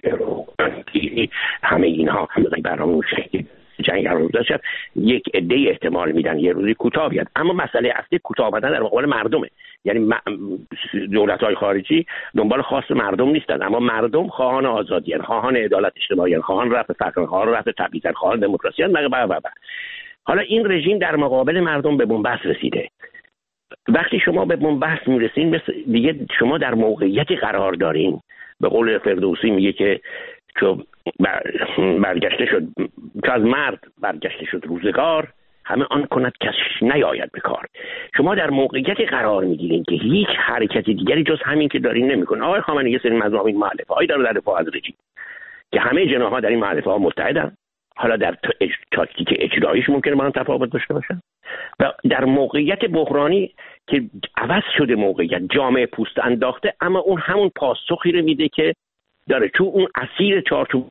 همه اینها همه برنامه شکلی جنگ قرار داشت، یک عده احتمال میدن یه روزی کوتاه بیاد. اما مسئله اصلی کوتاه آمدن در مقابل مردمه. یعنی دولت‌های خارجی دنبال خواست مردم نیستن، اما مردم خواهان آزادی ان، خواهان عدالت اجتماعی ان، خواهان رفع فقر، خواهان رفع تبعیض، خواهان دموکراسی ان و و و حالا این رژیم در مقابل مردم به بنبست رسیده. وقتی شما به بنبست میرسین دیگه شما در موقعیتی قرار دارین، به قول فردوسی میگه که چون برگشته شد که از مرد برگشته شد روزگار، همه آن کند کس نیاید به کار. شما در موقعیتی قرار میگیرین که هیچ حرکت دیگری جز همین که دارین نمیکنه. آقای خامنه‌ای یه سری مضامین مؤلفه هایی داره در دفاع از رژیم که همه جناح‌ها در این مؤلفه ها متحدن. حالا در تاکتیک اجراییش ممکنه با هم تفاوت داشته باشن و در موقعیت بحرانی که عوض شده موقعیت، جامعه پوست انداخته، اما اون همون پاسخی رو میده که داره، چون اون اسیر چارچوب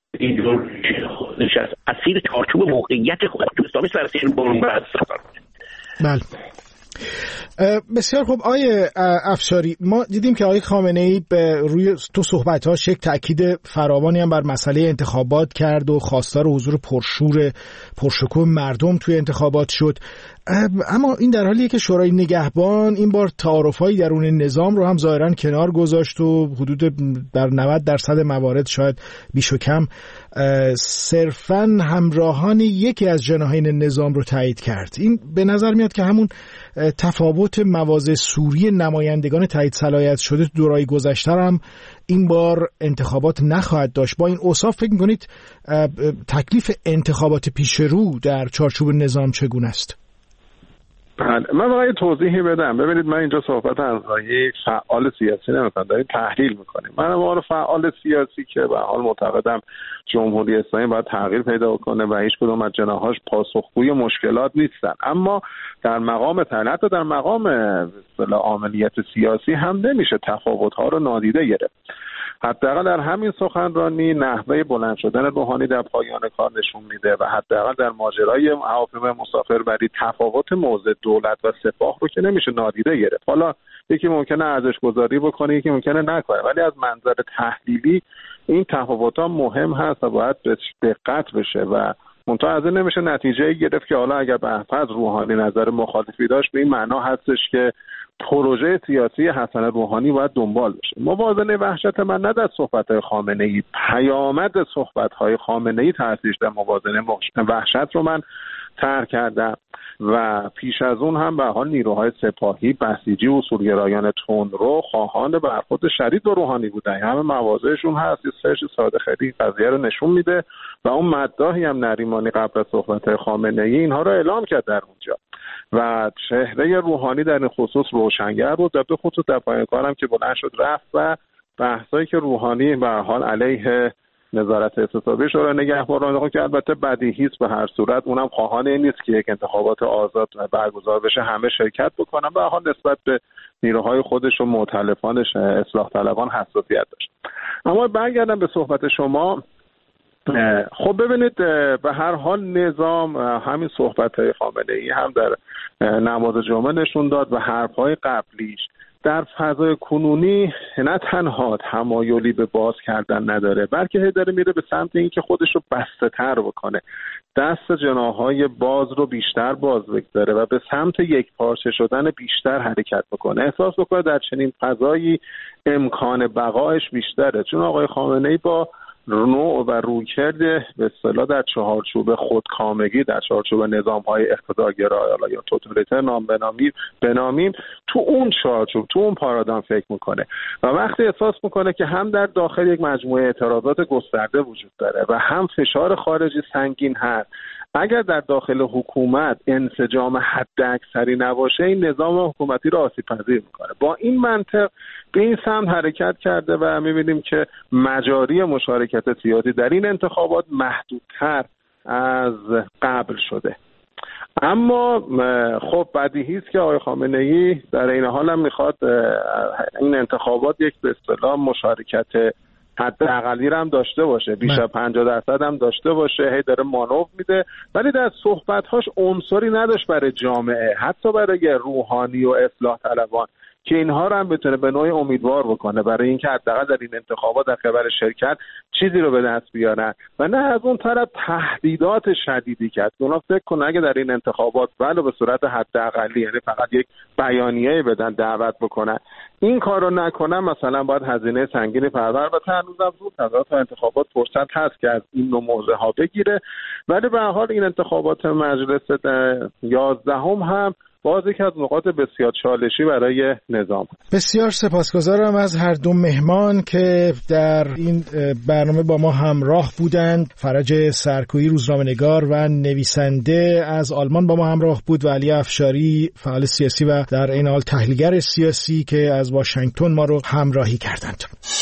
اسیر چارچوب موقعیت خود اسلامی سراسر بنبست. بله بسیار خوب. آیه افشاری، ما دیدیم که آقای خامنه‌ای به روی تو صحبت‌هاش یک تأکید فراوانی هم بر مسئله انتخابات کرد و خواستار حضور پرشور پرشکوه مردم توی انتخابات شد. اما این در حالیه که شورای نگهبان این بار تعارف‌های درون نظام رو هم ظاهراً کنار گذاشت و حدود در نود درصد موارد شاید بیش و کم صرفاً همراهان یکی از جناحین نظام رو تایید کرد. این به نظر میاد که همون تفاوت مواضع سوری نمایندگان تایید صلاحیت شده تو دوره‌های گذشته هم این بار انتخابات نخواهد داشت. با این اوصاف فکر می‌کنید تکلیف انتخابات پیش رو در چارچوب نظام چگونه است؟ من واقعا توضیحی بدم. ببینید من اینجا صحبت از یک فعال سیاسی نمی‌کنم، داریم تحلیل می‌کنیم. من واقعا فعال سیاسی که به حال معتقدم جمهوری اسلامی باید تغییر پیدا کنه و هیچ کدوم از جناحاش پاسخگوی مشکلات نیستن، اما در مقام طلعت و در مقام اصطلاح عملیات سیاسی هم نمیشه تفاوت‌ها رو نادیده گرفت. حداقل در همین سخنرانی نحوه بلند شدن روحانی در پایان کار نشون میده و حداقل در ماجرای هواپیمای مسافربری تفاوت موضع دولت و سپاه رو که نمیشه نادیده گرفت. حالا یکی ممکنه ارزش گذاری بکنه، یکی ممکنه نکنه، ولی از منظر تحلیلی این تفاوت‌ها مهم هست و باید به دقت بشه و منتها از این نمیشه نتیجه گرفت که حالا اگر به‌فرض روحانی نظر مخالفی داشت به این معنا هستش که پروژه سیاسی حسن روحانی باید دنبال بشه. موازنه وحشت من نه در صحبت‌های خامنه‌ای، پیامد صحبت‌های خامنه‌ای تاثیرش در موازنه وحشت رو من طرح کردم و پیش از اون هم به حال نیروهای سپاهی، بسیجی، اصولگرایان تندرو خواهان برخورد شدید با روحانی بودن. همه مواضعشون هست، یه سرچ ساده خیلی قضیه رو نشون میده و اون مداحی هم نریمانی قبل از صحبت‌های خامنه‌ای اینها رو اعلام کرد در اونجا و چهره روحانی در این خصوص روشنگر بود. در به خصوص در پایان کارم که بلند شد رفت و بحثایی که روحانی به هر حال علیه نظارت اعتصابی شورای نگهبانان که البته بدیهی است به هر صورت، اونم خواهان این نیست که یک انتخابات آزاد برگزار بشه همه شرکت بکنن، به هر حال نسبت به نیروهای خودش و مؤتلفانش اصلاح طلبان حساسیت داشت. اما برگردم به صحبت شما، خب ببینید به هر حال نظام همین صحبت‌های خامنه‌ای هم در نماز جمعه نشون داد و حرف‌های قبلیش در فضای کنونی نه تنها تمایلی به باز کردن نداره، بلکه داره میره به سمت اینکه خودش رو بسته‌تر بکنه، دست جناح‌های باز رو بیشتر باز بگذاره و به سمت یک پارچه شدن بیشتر حرکت بکنه. احساس بکنه در چنین فضایی امکان بقایش بیشتره، چون آقای خامنه‌ای با نوع و رویکرد به اصطلاح در چهارچوب خودکامگی، در چهارچوب نظام‌های اقتدارگرا یا توتالیتر نام بنامیم بنامیم تو اون چهارچوب، تو اون پارادایم فکر میکنه و وقتی احساس میکنه که هم در داخل یک مجموعه اعتراضات گسترده وجود داره و هم فشار خارجی سنگین هست، اگر در داخل حکومت انسجام حداکثری نباشه این نظام حکومتی را آسیب پذیر میکنه. با این منطق به این سمت حرکت کرده و میبینیم که مجاری مشارکت سیاسی در این انتخابات محدودتر از قبل شده. اما خب بدیهی است که آقای خامنه‌ای در این حال هم میخواد این انتخابات یک به اصطلاح مشارکت حداقلی هم داشته باشه، بیش از پنجاه درصد هم داشته باشه، هی داره مانور میده، ولی در صحبت‌هاش عنصری نداشت برای جامعه، حتی برای روحانی و اصلاح طلبان که اینها رو هم بتونه به نوعی امیدوار بکنه برای اینکه حداقل در این انتخابات در قبال شرکت چیزی رو به دست بیارن و نه از اون طرف تهدیدات شدیدی کرد. اونا فکر کنن اگه در این انتخابات ولو به صورت حداقلی، یعنی فقط یک بیانیه بدن، دعوت بکنن، این کار رو نکنن مثلا باید هزینه سنگینی پرداخت و هنوزم زود تا انتخابات فرصت هست که از این نوع موضوع ها بگیره. ولی به هر حال این انتخابات مجلس یازدهم هم باز یک از نقاط بسیار چالشی برای نظام. بسیار سپاسگزارم از هر دو مهمان که در این برنامه با ما همراه بودند. فرج سرکویی روزنامه‌نگار و نویسنده از آلمان با ما همراه بود و علی افشاری فعال سیاسی و در این حال تحلیلگر سیاسی که از واشنگتن ما رو همراهی کردند.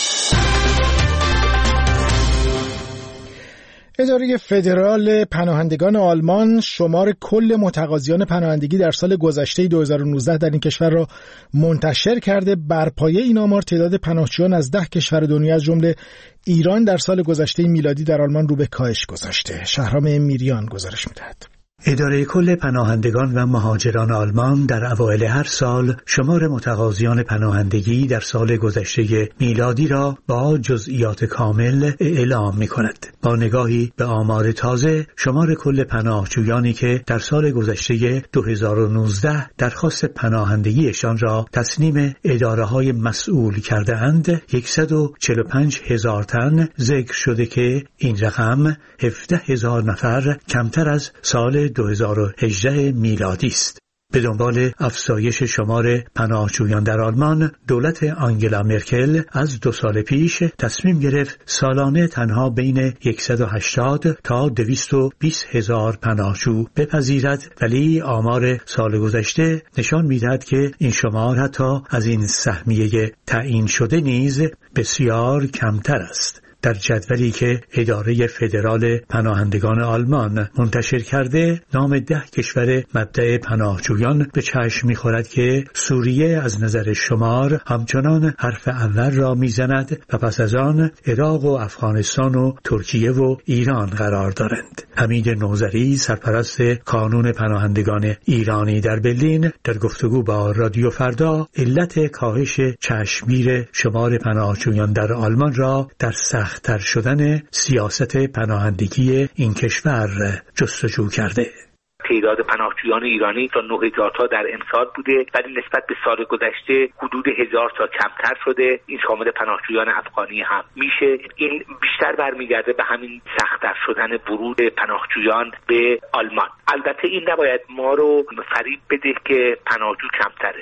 اداره فدرال پناهندگان آلمان شمار کل متقاضیان پناهندگی در سال گذشته دو هزار و نوزده در این کشور را منتشر کرده. بر پایه این آمار تعداد پناهجویان از ده کشور دنیا از جمله ایران در سال گذشته میلادی در آلمان رو به کاهش گذاشته. شهرام میریان گزارش می‌دهد. اداره کل پناهندگان و مهاجران آلمان در اوایل هر سال شمار متقاضیان پناهندگی در سال گذشته میلادی را با جزئیات کامل اعلام می‌کند. با نگاهی به آمار تازه، شمار کل پناهجویانی که در سال گذشته دو هزار و نوزده درخواست پناهندگیشان را تسلیم اداره‌های مسئول کرده‌اند، صد و چهل و پنج هزار تن ذکر شده که این رقم هفده هزار نفر کمتر از سال دو هزار و هجده میلادی است. به دنبال افزایش شمار پناهجویان در آلمان، دولت آنگلا مرکل از دو سال پیش تصمیم گرفت سالانه تنها بین صد و هشتاد تا دویست و بیست هزار پناهجو بپذیرد، ولی آمار سال گذشته نشان می‌دهد که این شمار حتی از این سهمیه تعیین شده نیز بسیار کمتر است. در جدولی که اداره فدرال پناهندگان آلمان منتشر کرده، نام ده کشور مبدأ پناهجویان به چشم می‌خورد که سوریه از نظر شمار همچنان حرف اول را میزند و پس از آن عراق و افغانستان و ترکیه و ایران قرار دارند. حمید نوذری، سرپرست کانون پناهندگان ایرانی در برلین، در گفتگو با رادیو فردا علت کاهش چشمگیر شمار پناهجویان در آلمان را در سخت تر شدن سیاست پناهندگی این کشور جستجو کرده. تعداد پناهجویان ایرانی تا نه هزار تا در امسال بوده، ولی نسبت به سال گذشته حدود هزار تا کمتر شده. این شامل پناهجویان افغانی هم میشه. این بیشتر برمیگرده به همین سخت‌تر شدن ورود پناهجویان به آلمان. البته این نباید ما رو فریب بده که پناهجو کمتره، نه،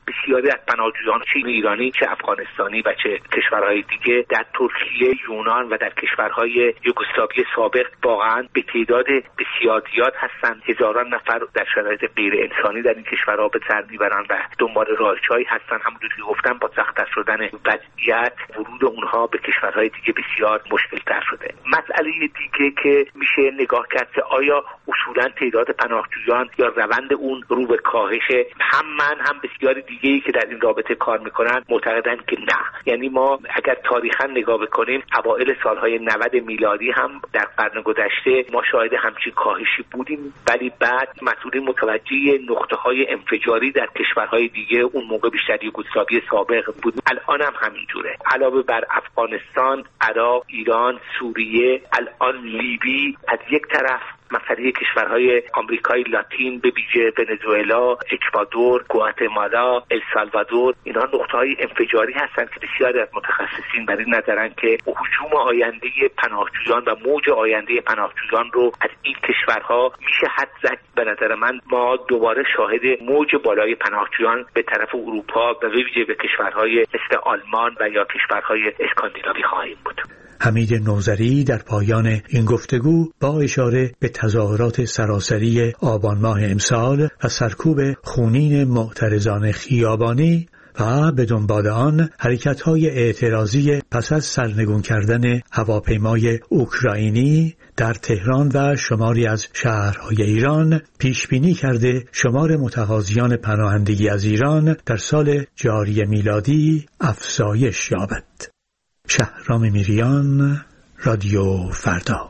بسیاری از پناهجویان چه ایرانی چه افغانستانی و چه کشورهای دیگه در ترکیه، یونان و در کشورهای یوگسلاوی سابق واقعا به تعداد بسیار زیاد هستند. هزاران نفر در شرایط غیر انسانی در این کشورها به سر میبرند و دنبال راهجایی هستند. همونجوری که گفتم با سخت‌تر شدن وضعیت ورود اونها به کشورهای دیگه بسیار مشکل‌تر شده. مسئله دیگه که میشه نگاه کرد که آیا اصولا تعداد پناهجویان یا روند اون رو به کاهشه، هم من هم بسیاری دیگه‌ای که در این رابطه کار میکنن معتقدن که نه. یعنی ما اگر تاریخاً نگاه بکنیم اوایل سالهای نود میلادی هم در قرن گذشته ما شاهد همچین کاهشی بودیم، ولی بعد مسئولین متوجه نقطه‌های انفجاری در کشورهای دیگه اون موقع بیشتر یوگسلاوی سابق بود، الان هم همینجوره. علاوه بر افغانستان، عراق، ایران، سوریه، الان لیبی، از یک طرف مثلا کشورهای آمریکای لاتین به ویژه ونزوئلا، اکوادور، گواتمالا، السالوادور، اینا نقطه‌های انفجاری هستند که بسیاری از متخصصین بر این نظرن که هجوم آینده پناهجویان و موج آینده پناهجویان رو از این کشورها میشه حد زد. به نظر من ما دوباره شاهد موج بالای پناهجویان به طرف اروپا و به ویژه به کشورهای مثل آلمان و یا کشورهای اسکاندیناوی خواهیم بود. حمید نوذری در پایان این گفتگو با اشاره به تظاهرات سراسری آبان ماه امسال و سرکوب خونین معترضان خیابانی و به دنبال آن حرکت‌های اعتراضی پس از سرنگون کردن هواپیمای اوکراینی در تهران و شماری از شهرهای ایران پیش بینی کرده شمار متقاضیان پناهندگی از ایران در سال جاری میلادی افزایش یابد. شهرام میریان، رادیو فردا.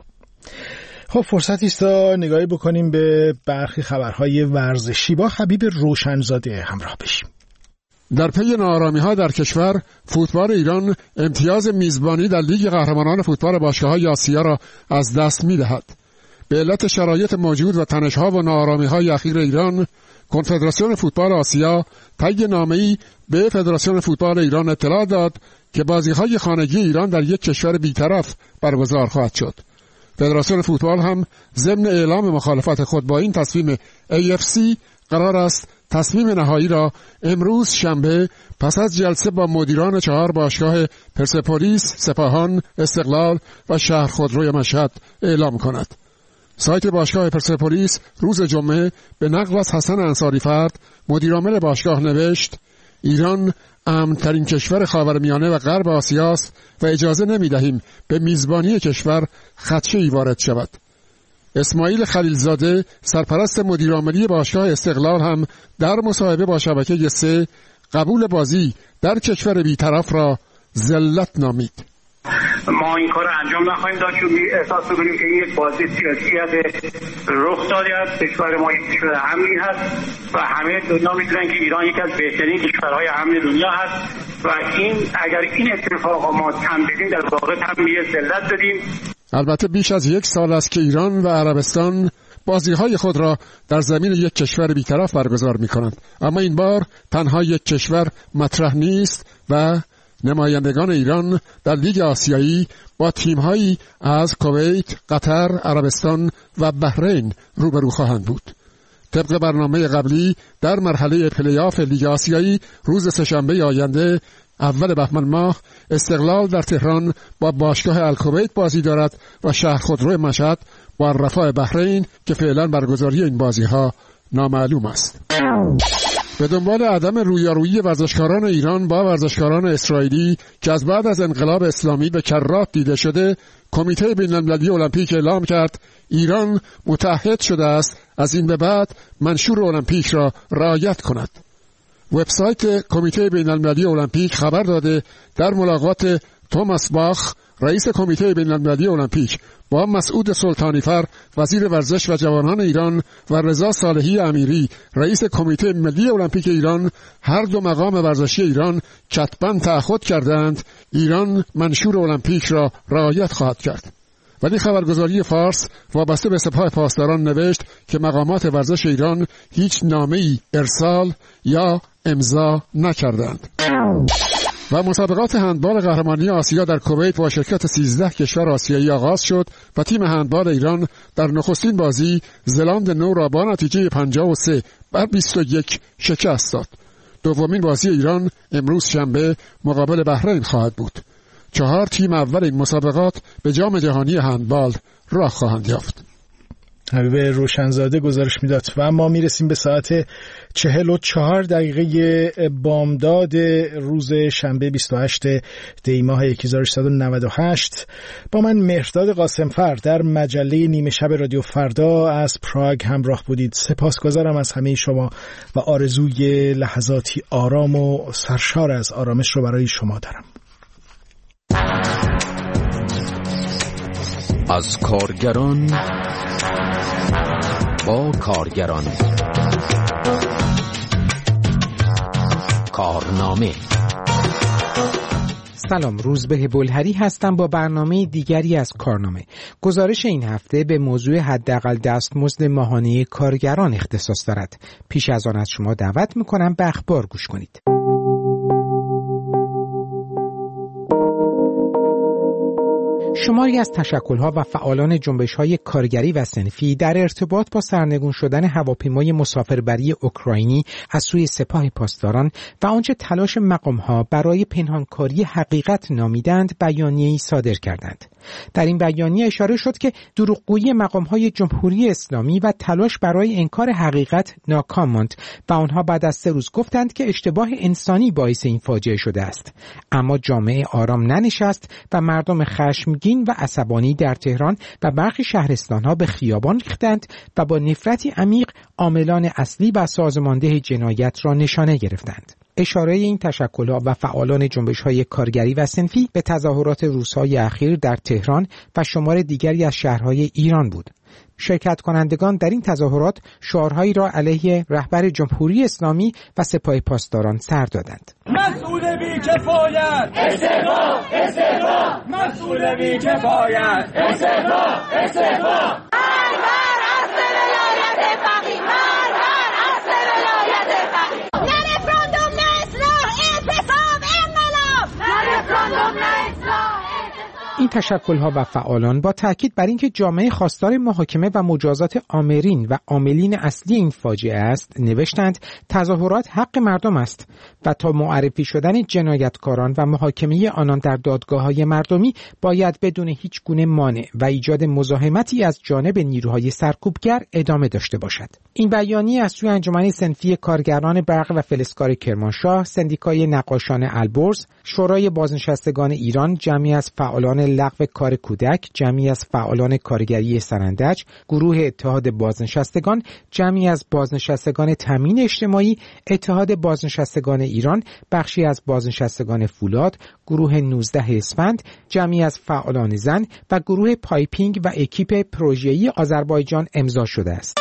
خب فرصتی است تا نگاهی بکنیم به برخی خبرهای ورزشی. با حبیب روشنزاده همراه بشیم. در پی ناآرامی‌ها در کشور، فوتبال ایران امتیاز میزبانی در لیگ قهرمانان فوتبال باشگاه‌های آسیا را از دست می‌دهد. به علت شرایط موجود و تنش‌ها و ناآرامی‌های اخیر ایران، کنفدراسیون فوتبال آسیا طی نامه‌ای به فدراسیون فوتبال ایران اطلاع داد که بازی‌های خانگی ایران در یک کشور بی‌طرف برگزار خواهد شد. فدراسیون فوتبال هم ضمن اعلام مخالفت خود با این تصمیم ای اف سی قرار است تصمیم نهایی را امروز شنبه پس از جلسه با مدیران چهار باشگاه پرسپولیس، سپاهان، استقلال و شهر خودروی مشهد اعلام کند. سایت باشگاه پرسپولیس روز جمعه به نقل از حسن انصاری فرد، مدیرعامل باشگاه نوشت: ایران امن‌ترین کشور خاورمیانه و غرب آسیاست و اجازه نمی‌دهیم به میزبانی کشور خدشه‌ای وارد شود. اسماعیل خلیلزاده، سرپرست مدیرعاملی باشگاه استقلال، هم در مصاحبه با شبکه سه قبول بازی در کشور بی‌طرف را ذلت نامید. ما این کار انجام نخواهیم داد چون احساس می‌کنیم که این یک بازی سیاسی است، رخ داده است. کشور ما یک کشور امنی هست و همه دنیا می‌دونن که ایران یکی از بهترین کشورهای امن دنیا هست و این اگر این اتفاق ما تن بدیم در واقع تنبیه ذلت دادیم. البته بیش از یک سال است که ایران و عربستان بازی‌های خود را در زمین یک کشور بی‌طرف برگزار می‌کنند، اما این بار تنها یک کشور مطرح نیست و نمایندگان ایران در لیگ آسیایی با تیم‌هایی از کویت، قطر، عربستان و بحرین روبرو خواهند بود. طبق برنامه قبلی در مرحله پلی‌آف لیگ آسیایی روز سه‌شنبه آینده اول بهمن ماه استقلال در تهران با باشگاه الکویت بازی دارد و شهر خودرو مشهد با الرفاع بحرین که فعلا برگزاری این بازی‌ها نامعلوم است. به دنبال عدم رویارویی ورزشکاران ایران با ورزشکاران اسرائیلی که از بعد از انقلاب اسلامی به کرات دیده شده، کمیته بین‌المللی المپیک اعلام کرد ایران متعهد شده است از این به بعد منشور المپیک را رعایت کند. وبسایت کمیته بین‌المللی المپیک خبر داده در ملاقات توماس باخ، رئیس کمیته بین‌المللی المپیک، با مسعود سلطانیفر، وزیر ورزش و جوانان ایران، و رضا صالحی امیری، رئیس کمیته ملی المپیک ایران، هر دو مقام ورزشی ایران کتباً تعهد کردند ایران منشور المپیک را رعایت خواهد کرد. ولی خبرگزاری فارس وابسته به سپاه پاسداران نوشت که مقامات ورزش ایران هیچ نامه‌ای ارسال یا امضا نکردند. و مسابقات هندبال قهرمانی آسیا در کویت با شرکت سیزده کشور آسیایی آغاز شد و تیم هندبال ایران در نخستین بازی زلاند نو را با نتیجه پنجاه و سه بر بیست و یک شکست داد. دومین بازی ایران امروز شنبه مقابل بحرین خواهد بود. چهار تیم اول این مسابقات به جام جهانی هندبال راه خواهند یافت. حبیب روشنزاده گزارش میداد. و ما میرسیم به ساعت چهل و چهار دقیقه بامداد روز شنبه بیست و هشتم دی ماه هزار و سیصد و نود و هشت. با من مهرداد قاسمفر در مجله نیمه شب رادیو فردا از پراگ همراه بودید. سپاسگزارم از همه شما و آرزوی لحظاتی آرام و سرشار از آرامش رو برای شما دارم. از کارگران با کارگران، کارنامه. سلام، روزبه بلهری هستم با برنامه دیگری از کارنامه. گزارش این هفته به موضوع حداقل دستمزد ماهانه کارگران اختصاص دارد. پیش از آن از شما دعوت میکنم به اخبار گوش کنید. شماری از تشکل‌ها و فعالان جنبش‌های کارگری و صنفی در ارتباط با سرنگون شدن هواپیمای مسافربری اوکراینی از سوی سپاه پاسداران و آنچه تلاش مقام‌ها برای پنهانکاری حقیقت نامیدند بیانیه‌ای صادر کردند. در این بیانیه اشاره شد که دروغگویی مقام‌های جمهوری اسلامی و تلاش برای انکار حقیقت ناکام ماند و آنها بعد از سه روز گفتند که اشتباه انسانی باعث این فاجعه شده است. اما جامعه آرام ننشست و مردم خشمگین و عصبانی در تهران و برخی شهرستان‌ها به خیابان ریختند و با نفرتی عمیق عاملان اصلی و سازمانده جنایت را نشانه گرفتند. اشاره این تشکل‌ها و فعالان جنبش‌های کارگری و صنفی به تظاهرات روزهای اخیر در تهران و شمار دیگری از شهرهای ایران بود. شرکت کنندگان در این تظاهرات شعارهایی را علیه رهبر جمهوری اسلامی و سپاه پاسداران سر دادند. مسئول بی‌کفایت استعفا، استعفا، مسئول بی‌کفایت استعفا، استعفا. مرمر اصل ولایت فقیه، مرمر اصل ولایت فقیه. نه رفراندوم، نه اصلاح، اعتصاب، انقلاب. نه رفراندوم، نه اصلاح. این تشکل‌ها و فعالان با تاکید بر اینکه جامعه خواستار محاکمه و مجازات آمرین و عاملین اصلی این فاجعه است، نوشتند تظاهرات حق مردم است و تا معرفی شدن جنایتکاران و محاکمه آنان در دادگاه‌های مردمی باید بدون هیچ گونه مانع و ایجاد مزاحمتی از جانب نیروهای سرکوبگر ادامه داشته باشد. این بیانیه از سوی انجمن صنفی کارگران برق و فلزکار کرمانشاه، سندیکای نقاشان البرز، شورای بازنشستگان ایران، جمعی از فعالان لغو کار کودک، جمعی از فعالان کارگری سنندج، گروه اتحاد بازنشستگان، جمعی از بازنشستگان تامین اجتماعی، اتحاد بازنشستگان ایران، بخشی از بازنشستگان فولاد، گروه نوزده اسفند، جمعی از فعالان زن و گروه پایپینگ و اکیپ پروژه‌ای آذربایجان امضا شده است.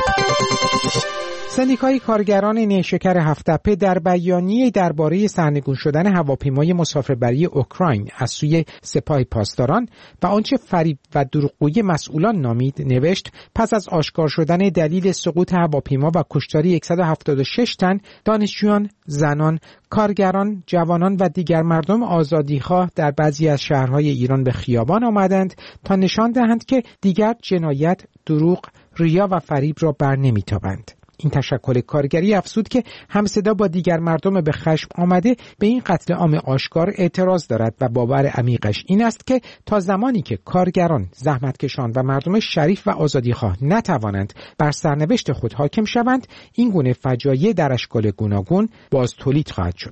سندیکای کارگران نیشکر هفت‌تپه در بیانیه درباره سرنگون شدن هواپیمای مسافربری اوکراین از سوی سپاه پاسداران و آنچه فریب و دروغگویی مسئولان نامید نوشت پس از آشکار شدن دلیل سقوط هواپیما و کشتاری صد و هفتاد و شش تن دانشجویان، زنان، کارگران، جوانان و دیگر مردم آزادیخواه در بعضی از شهرهای ایران به خیابان آمدند تا نشان دهند که دیگر جنایت، دروغ، ریا و فریب را بر نمی‌تابند. این تشکل کارگری افزود که همصدا با دیگر مردم به خشم آمده به این قتل عام آشکار اعتراض دارد و باور عمیقش این است که تا زمانی که کارگران، زحمتکشان و مردم شریف و آزادیخواه نتوانند بر سرنوشت خود حاکم شوند، این گونه فجایع در اشکال گوناگون باز تولید خواهد شد.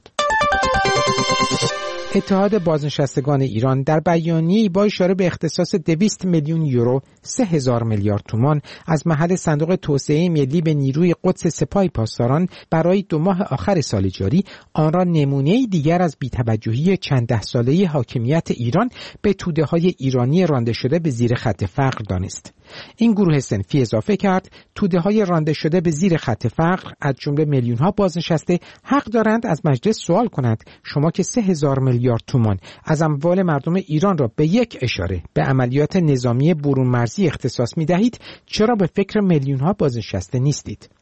اتحاد بازنشستگان ایران در بیانیه‌ای با اشاره به اختصاص دویست میلیون یورو، سه هزار میلیارد تومان از محل صندوق توسعه ملی به نیروی قدس سپاه پاسداران برای دو ماه آخر سال جاری، آن را نمونه‌ای دیگر از بی‌توجهی چند ده ساله حاکمیت ایران به توده‌های ایرانی رانده شده به زیر خط فقر دانست. این گروه صنفی اضافه کرد توده‌های رانده شده به زیر خط فقر از جمله میلیون‌ها بازنشسته حق دارند از مجلس سوال کنند شما که سه هزار میلیارد تومان از اموال مردم ایران را به یک اشاره به عملیات نظامی برون مرزی اختصاص می‌دهید، چرا به فکر میلیون‌ها بازنشسته نیستید؟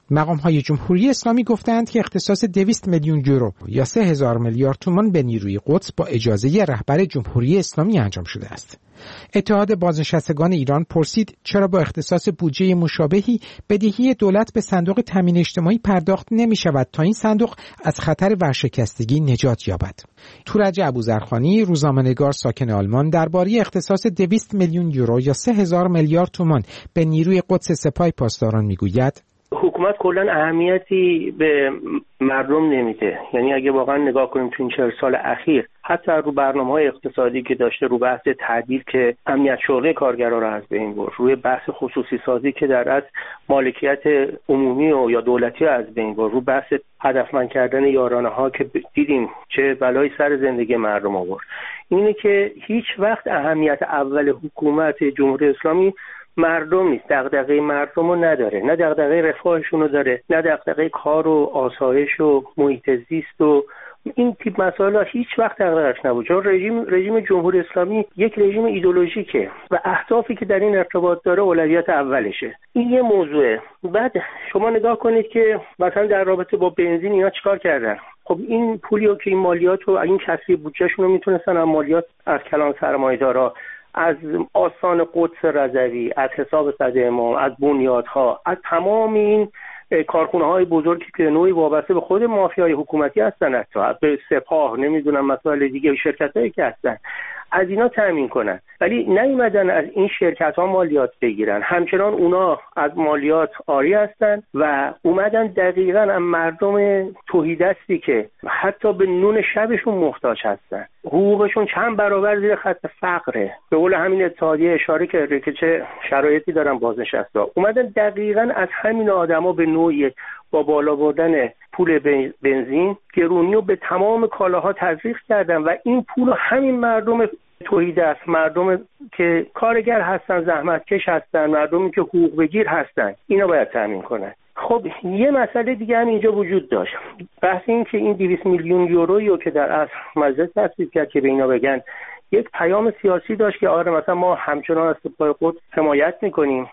مقام‌های جمهوری اسلامی گفتند که اختصاص دویست میلیون یورو یا سه هزار میلیارد تومان به نیروی قدس با اجازه رهبر جمهوری اسلامی انجام شده است. اتحاد بازنشستگان ایران پرسید چرا با اختصاص بودجه مشابهی بدهی دولت به صندوق تامین اجتماعی پرداخت نمی شود تا این صندوق از خطر ورشکستگی نجات یابد. تورج ابوذرخانی، روزنامه‌نگار ساکن آلمان، درباره اختصاص دویست میلیون یورو یا سه هزار میلیارد تومان به نیروی قدس سپاه پاسداران میگوید حکومت کلا اهمیتی به مردم نمیده. یعنی اگه واقعا نگاه کنیم تو این چهل سال اخیر، حتی رو برنامه‌های اقتصادی که داشته، رو بحث تعدیل که امنیت شغلی کارگرا رو از بین برد، روی بحث خصوصی سازی که در اصل مالکیت عمومی و یا دولتی از بین برد، رو بحث هدفمند کردن یارانه‌ها که دیدیم چه بلایی سر زندگی مردم آورد، اینه که هیچ وقت اهمیت اول حکومت جمهوری اسلامی مردم نیست. دغدغه مردم رو نداره، نه دغدغه رفاهشون رو داره، نه دغدغه کار و آسایش و محیط زیست و این تیپ مسائل هیچ وقت دغدغه‌اش نبود. چون رژیم رژیم جمهوری اسلامی یک رژیم ایدئولوژیکه و اهدافی که در این ارتباط داره اولویت اولشه. این یه موضوعه. بعد شما نگاه کنید که مثلا در رابطه با بنزین اینا چیکار کردن. خب این پولیو که این مالیات رو این کسری بودجهشون رو میتونستن از مالیات از کلان سرمایه‌دارا، از آستان قدس رضوی، از حساب صدر امام، از بنیادها، از تمام این کارخونه های بزرگی که نوعی وابسته به خود مافیای حکومتی هستن، حتی به سپاه، نمیدونم مسائل دیگه، شرکت هایی که هستن، از اینا تامین کنن، ولی نیومدن از این شرکت ها مالیات بگیرن. همچنان اونا از مالیات عاری هستن و اومدن دقیقاً از مردم تهیدستی که حتی به نون شبشون محتاج هستن، حقوقشون چند برابر زیر خط فقره، به قول همین اتحادیه اشاره کرده که چه شرایطی دارن بازنشسته، اومدن دقیقاً از همین آدما به نوعی با بالا بردن پول بنزین گرونی رو به تمام کالاها تزریق کردن و این پول همین مردم توحیدست، مردم که کارگر هستن، زحمتکش هستن، مردمی که حقوق بگیر هستن، اینا باید تامین کنن. خب یه مسئله دیگه هم اینجا وجود داشت، بحث این که این دویست میلیون یورویی که در اصل مجلس تصویب کرد که به اینا بگن، یک پیام سیاسی داشت که آره مثلا ما همچنان از سپاه قدس حمایت میکنیم.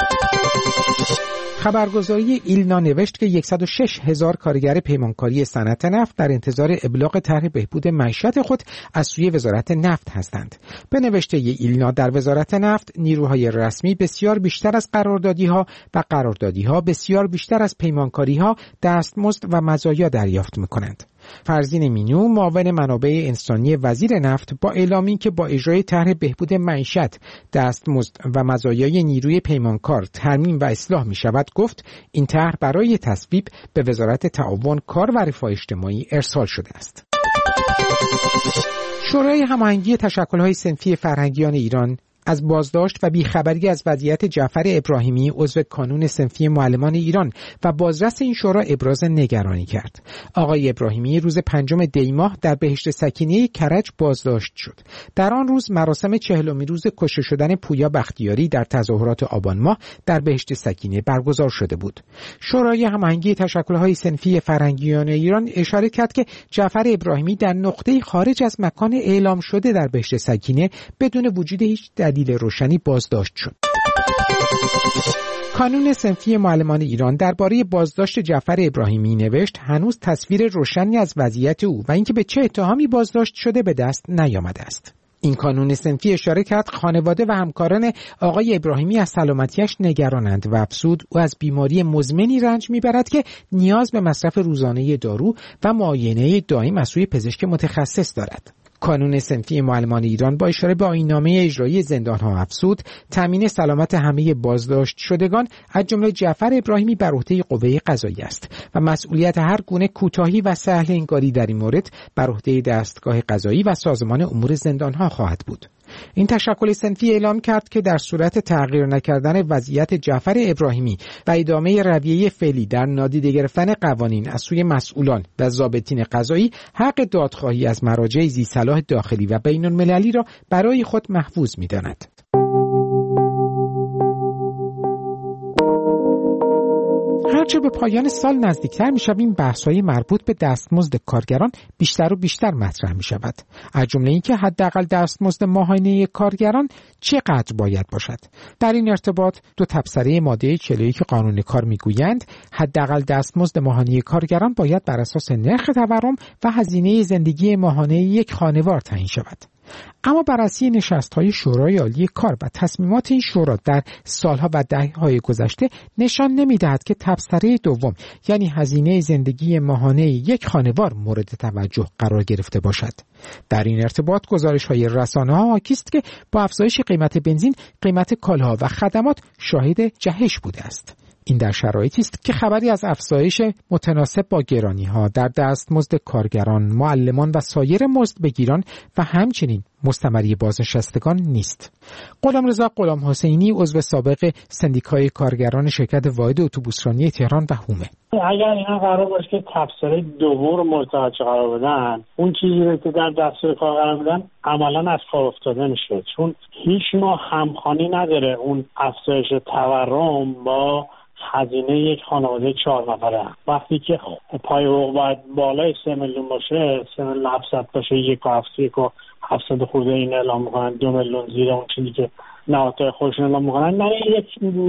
خبرگزاری ایلنا نوشت که صد و شش هزار کارگر پیمانکاری صنعت نفت در انتظار ابلاغ طرح بهبود معیشت خود از سوی وزارت نفت هستند. به نوشته ایلنا، در وزارت نفت نیروهای رسمی بسیار بیشتر از قراردادی‌ها و قراردادی‌ها بسیار بیشتر از پیمانکاری‌ها دستمزد و مزایا دریافت می‌کنند. فرزین مینو، معاون منابع انسانی وزیر نفت، با اعلامی که با اجرای طرح بهبود معیشت دستمزد و مزایای نیروی پیمانکار ترمیم و اصلاح می شود گفت این طرح برای تصویب به وزارت تعاون، کار و رفاه اجتماعی ارسال شده است. شورای هماهنگی تشکل‌های صنفی فرهنگیان ایران از بازداشت و بیخبری از وضعیت جعفر ابراهیمی عضو کانون صنفی معلمان ایران و بازرس این شورا ابراز نگرانی کرد. آقای ابراهیمی روز پنجم دی ماه در بهشت سکینه کرج بازداشت شد. در آن روز مراسم چهلمین روز کشته شدن پویا بختیاری در تظاهرات آبان ماه در بهشت سکینه برگزار شده بود. شورای هماهنگی تشکل‌های صنفی فرهنگیان ایران اشاره کرد که جعفر ابراهیمی در نقطه خارج از مکان اعلام شده در بهشت سکینه بدون وجود هیچ دلیل روشنی بازداشت شد. کانون صنفی معلمان ایران درباره بازداشت جعفر ابراهیمی نوشت هنوز تصویر روشنی از وضعیت او و اینکه به چه اتهامی بازداشت شده به دست نیامده است. این کانون صنفی اشاره کرد خانواده و همکاران آقای ابراهیمی از سلامتیش نگرانند و افزود او از بیماری مزمنی رنج میبرد که نیاز به مصرف روزانه دارو و معاینه دائم از سوی پزشک متخصص دارد. کانون صنفی معلمان ایران با اشاره به آیین‌نامه اجرایی زندان‌ها افزود تامین سلامت همه بازداشت شدگان از جمله جعفر ابراهیمی بر عهده قوه قضاییه است و مسئولیت هر گونه کوتاهی و سهل انگاری در این مورد بر عهده دستگاه قضایی و سازمان امور زندان‌ها خواهد بود. این تشکل صنفی اعلام کرد که در صورت تغییر نکردن وضعیت جعفر ابراهیمی و ادامه رویه فعلی در نادیده گرفتن قوانین از سوی مسئولان و ضابطین قضایی، حق دادخواهی از مراجع ذی صلاح داخلی و بین المللی را برای خود محفوظ می‌داند. هرچه به پایان سال نزدیکتر می‌شویم بحث‌های مربوط به دستمزد کارگران بیشتر و بیشتر مطرح می‌شود. از جمله اینکه حداقل دستمزد ماهانه کارگران چقدر باید باشد. در این ارتباط دو تبصره ماده چهل و یک قانون کار می‌گویند حداقل دستمزد ماهانه کارگران باید بر اساس نرخ تورم و هزینه زندگی ماهانه یک خانوار تعیین شود. اما بررسی نشست‌های شورای عالی کار و تصمیمات این شورا در سالها و دهه‌های گذشته نشان نمی‌دهد که تبصره دوم یعنی هزینه زندگی ماهانه یک خانوار مورد توجه قرار گرفته باشد. در این ارتباط گزارش‌های رسانه‌ها حاکی است که با افزایش قیمت بنزین قیمت کالاها و خدمات شاهد جهش بوده است. این در شرایطی است که خبری از افزایش متناسب با گرانی‌ها در دستمزد کارگران، معلمان و سایر مزدبگیران و همچنین مستمری بازنشستگان نیست. غلامرضا غلام حسینی عضو سابق سندیکای کارگران شرکت واحد اتوبوسرانی تهران و هومه: اگر اینا قرار باشه که تبصره دوم رو متوجه قرار بدن، اون چیزی رو که در دستور کار قرار بدن عملا از کار افتاده میشه، چون هیچ نوع همخوانی نداره اون افزایش تورم با هزینه یک خانواده چهار نفره. وقتی که پای حقوق باید بالای سه میلیون باشه، سه میلیون هفتصد باشه، یک و هفت یک و هفتصد خورده این اعلام میکنن، دو میلیون زیر اون چیزی که نهادهای خودشون اعلام میکنن. نه، یک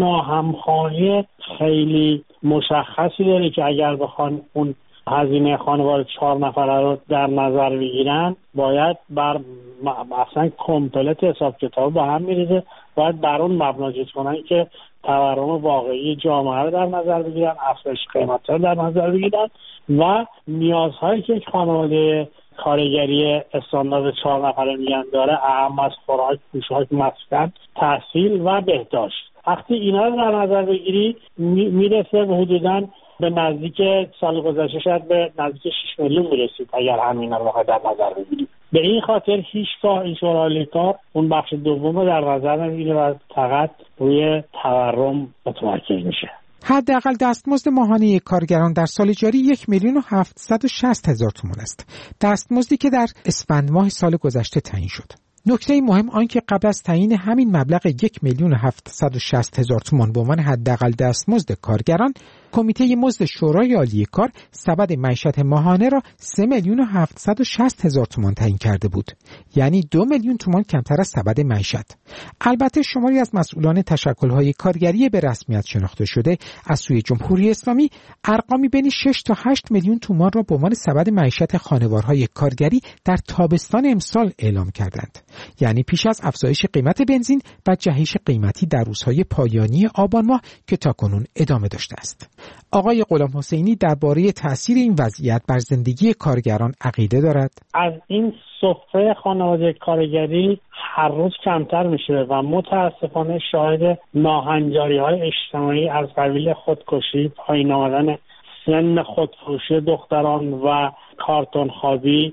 ناهمخوانی خیلی مشخصی داره که اگر بخوان اون هزینه خانواده چهار نفره رو در نظر بگیرن، باید بر اصلا کمپلت حساب کتاب با هم میریزه، باید بر اون مبنا جز کنن که تورم واقعی جامعه رو در نظر بگیرن، افزایش قیمت‌ها رو در نظر بگیرن و نیازهایی که خانواده کارگری استاندارد چهار نفره میگن داره، اهم از خوراک، پوشاک، مسکن، تحصیل و بهداشت. وقتی اینا رو در نظر بگیری میرسه به حدوداً به نزدیک سال گذشته شاید به نزدیک شش میلیون میرسید اگر همینا رو در نظر بگیریم. به این خاطر هیچگاه این شورای کار اون بخش دوم رو در نظر نمیگیره و فقط روی تورم متمرکز میشه. حداقل دستمزد ماهانه کارگران در سال جاری یک میلیون و هفتصد و شصت هزار تومان است. دستمزدی که در اسفند ماه سال گذشته تعیین شد. نکته مهم آن که قبل از تعیین همین مبلغ یک میلیون و هفتصد و شصت هزار تومان به عنوان حداقل دستمزد کارگران، کمیته مزد شورای عالی کار سبد معیشت ماهانه را سه میلیون و هفتصد و شصت هزار تومان تعیین کرده بود، یعنی دو میلیون تومان کمتر از سبد معیشت. البته شماری از مسئولان تشکل‌های کارگری به رسمیت شناخته شده از سوی جمهوری اسلامی ارقامی بین شش تا هشت میلیون تومان را به عنوان سبد معیشت خانوارهای کارگری در تابستان امسال اعلام کردند، یعنی پیش از افزایش قیمت بنزین و جهش قیمتی در روزهای پایانی آبان ماه که تاکنون ادامه داشته است. آقای غلام حسینی درباره تأثیر این وضعیت بر زندگی کارگران عقیده دارد. از این سفره خانواده کارگری هر روز کمتر میشه و متاسفانه شاهد ناهنجاری‌های اجتماعی از قبیل خودکشی، پایین آمدن سن خودفروشی دختران و کارتون خوابی،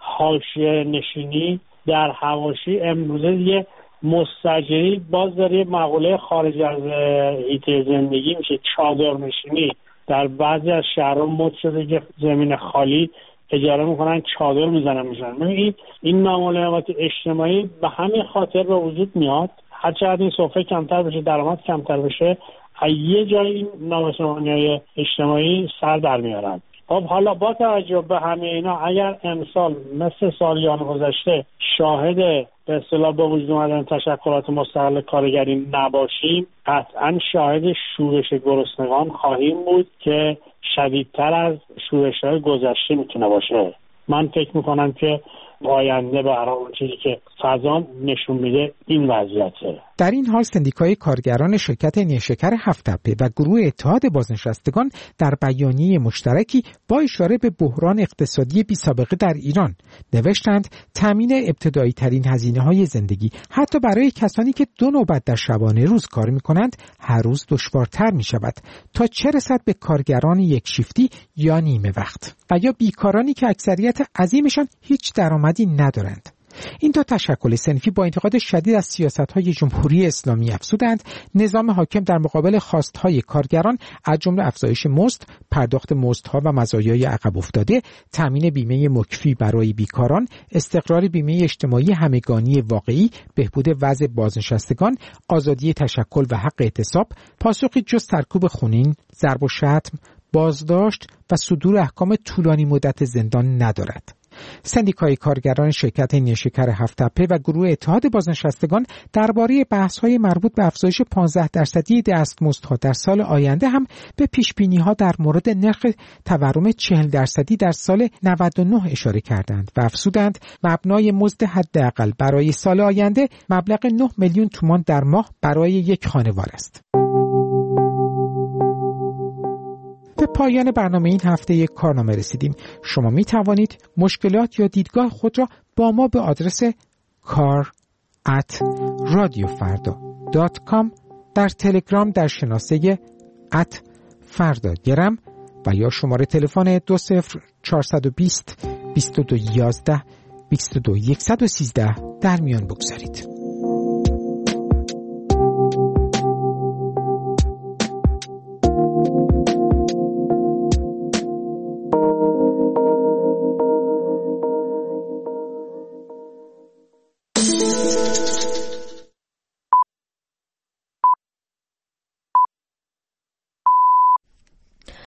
حاشیه نشینی در حواشی. امروزه یه مستاجری باز داره مقوله خارج از حیطه زندگی میشه، چادر نشینی. در بعضی از شهرها مد شده که زمین خالی اجاره میکنن، چادر میزنن میشن. این این ناملایمات اجتماعی به همین خاطر به وجود میاد. هرچقدر این سفره کمتر بشه، درآمد کمتر بشه، یه جایی این نامسلمانی‌های اجتماعی سر در میارن. خب حالا با توجه به همه اینا، اگر امسال مثل سالیان گذشته شاهد به اصطلاح به وجود اومدن تشکلات مستقل کارگری نباشیم، قطعا شاهد شورش گرسنگان خواهیم بود که شدیدتر از شورش‌های گذشته میتونه باشه. من فکر میکنم که آینده به هر حال چیزی که فضا نشون میده این وضعیته. در این حال سندیکای کارگران شرکت نیشکر هفت‌تپه و گروه اتحاد بازنشستگان در بیانیه مشترکی با اشاره به بحران اقتصادی بی‌سابقه در ایران نوشتند تامین ابتدایی ترین هزینه‌های زندگی حتی برای کسانی که دو نوبت در شبانه روز کار می‌کنند هر روز دشوارتر می‌شود، تا چه رسد به کارگران یک شیفتی یا نیمه وقت و یا بیکارانی که اکثریت عظیمشان هیچ درآمدی ندارند. این دو تشکل صنفی با انتقاد شدید از سیاست‌های جمهوری اسلامی افزودند نظام حاکم در مقابل خواست‌های کارگران از جمله افزایش مزد، پرداخت مزدها و مزایای عقب افتاده، تامین بیمه مکفی برای بیکاران، استقرار بیمه اجتماعی همگانی واقعی، بهبود وضع بازنشستگان، آزادی تشکل و حق اعتصاب، پاسخی جز سرکوب خونین، ضرب و شتم، بازداشت و صدور احکام طولانی مدت زندان ندارد. سندیکای کارگران شرکت نیشکر هفت‌تپه و گروه اتحاد بازنشستگان درباره بحث‌های مربوط به افزایش پانزده درصدی دستمزدها در سال آینده هم به پیش‌بینی‌ها در مورد نرخ تورم چهل درصدی در سال نود و نه اشاره کردند و افزودند مبنای مزد حداقل برای سال آینده مبلغ نه میلیون تومان در ماه برای یک خانوار است. به پایان برنامه این هفته یک کارنامه رسیدیم. شما می توانید مشکلات یا دیدگاه خود را با ما به آدرس کار ات رادیو فردا دات کام در تلگرام در شناسه ات فردا گرم و یا شماره تلفن دو صفر چهارصد و بیست بیست و دو یازده بیست و دو صد و سیزده در میان بگذارید.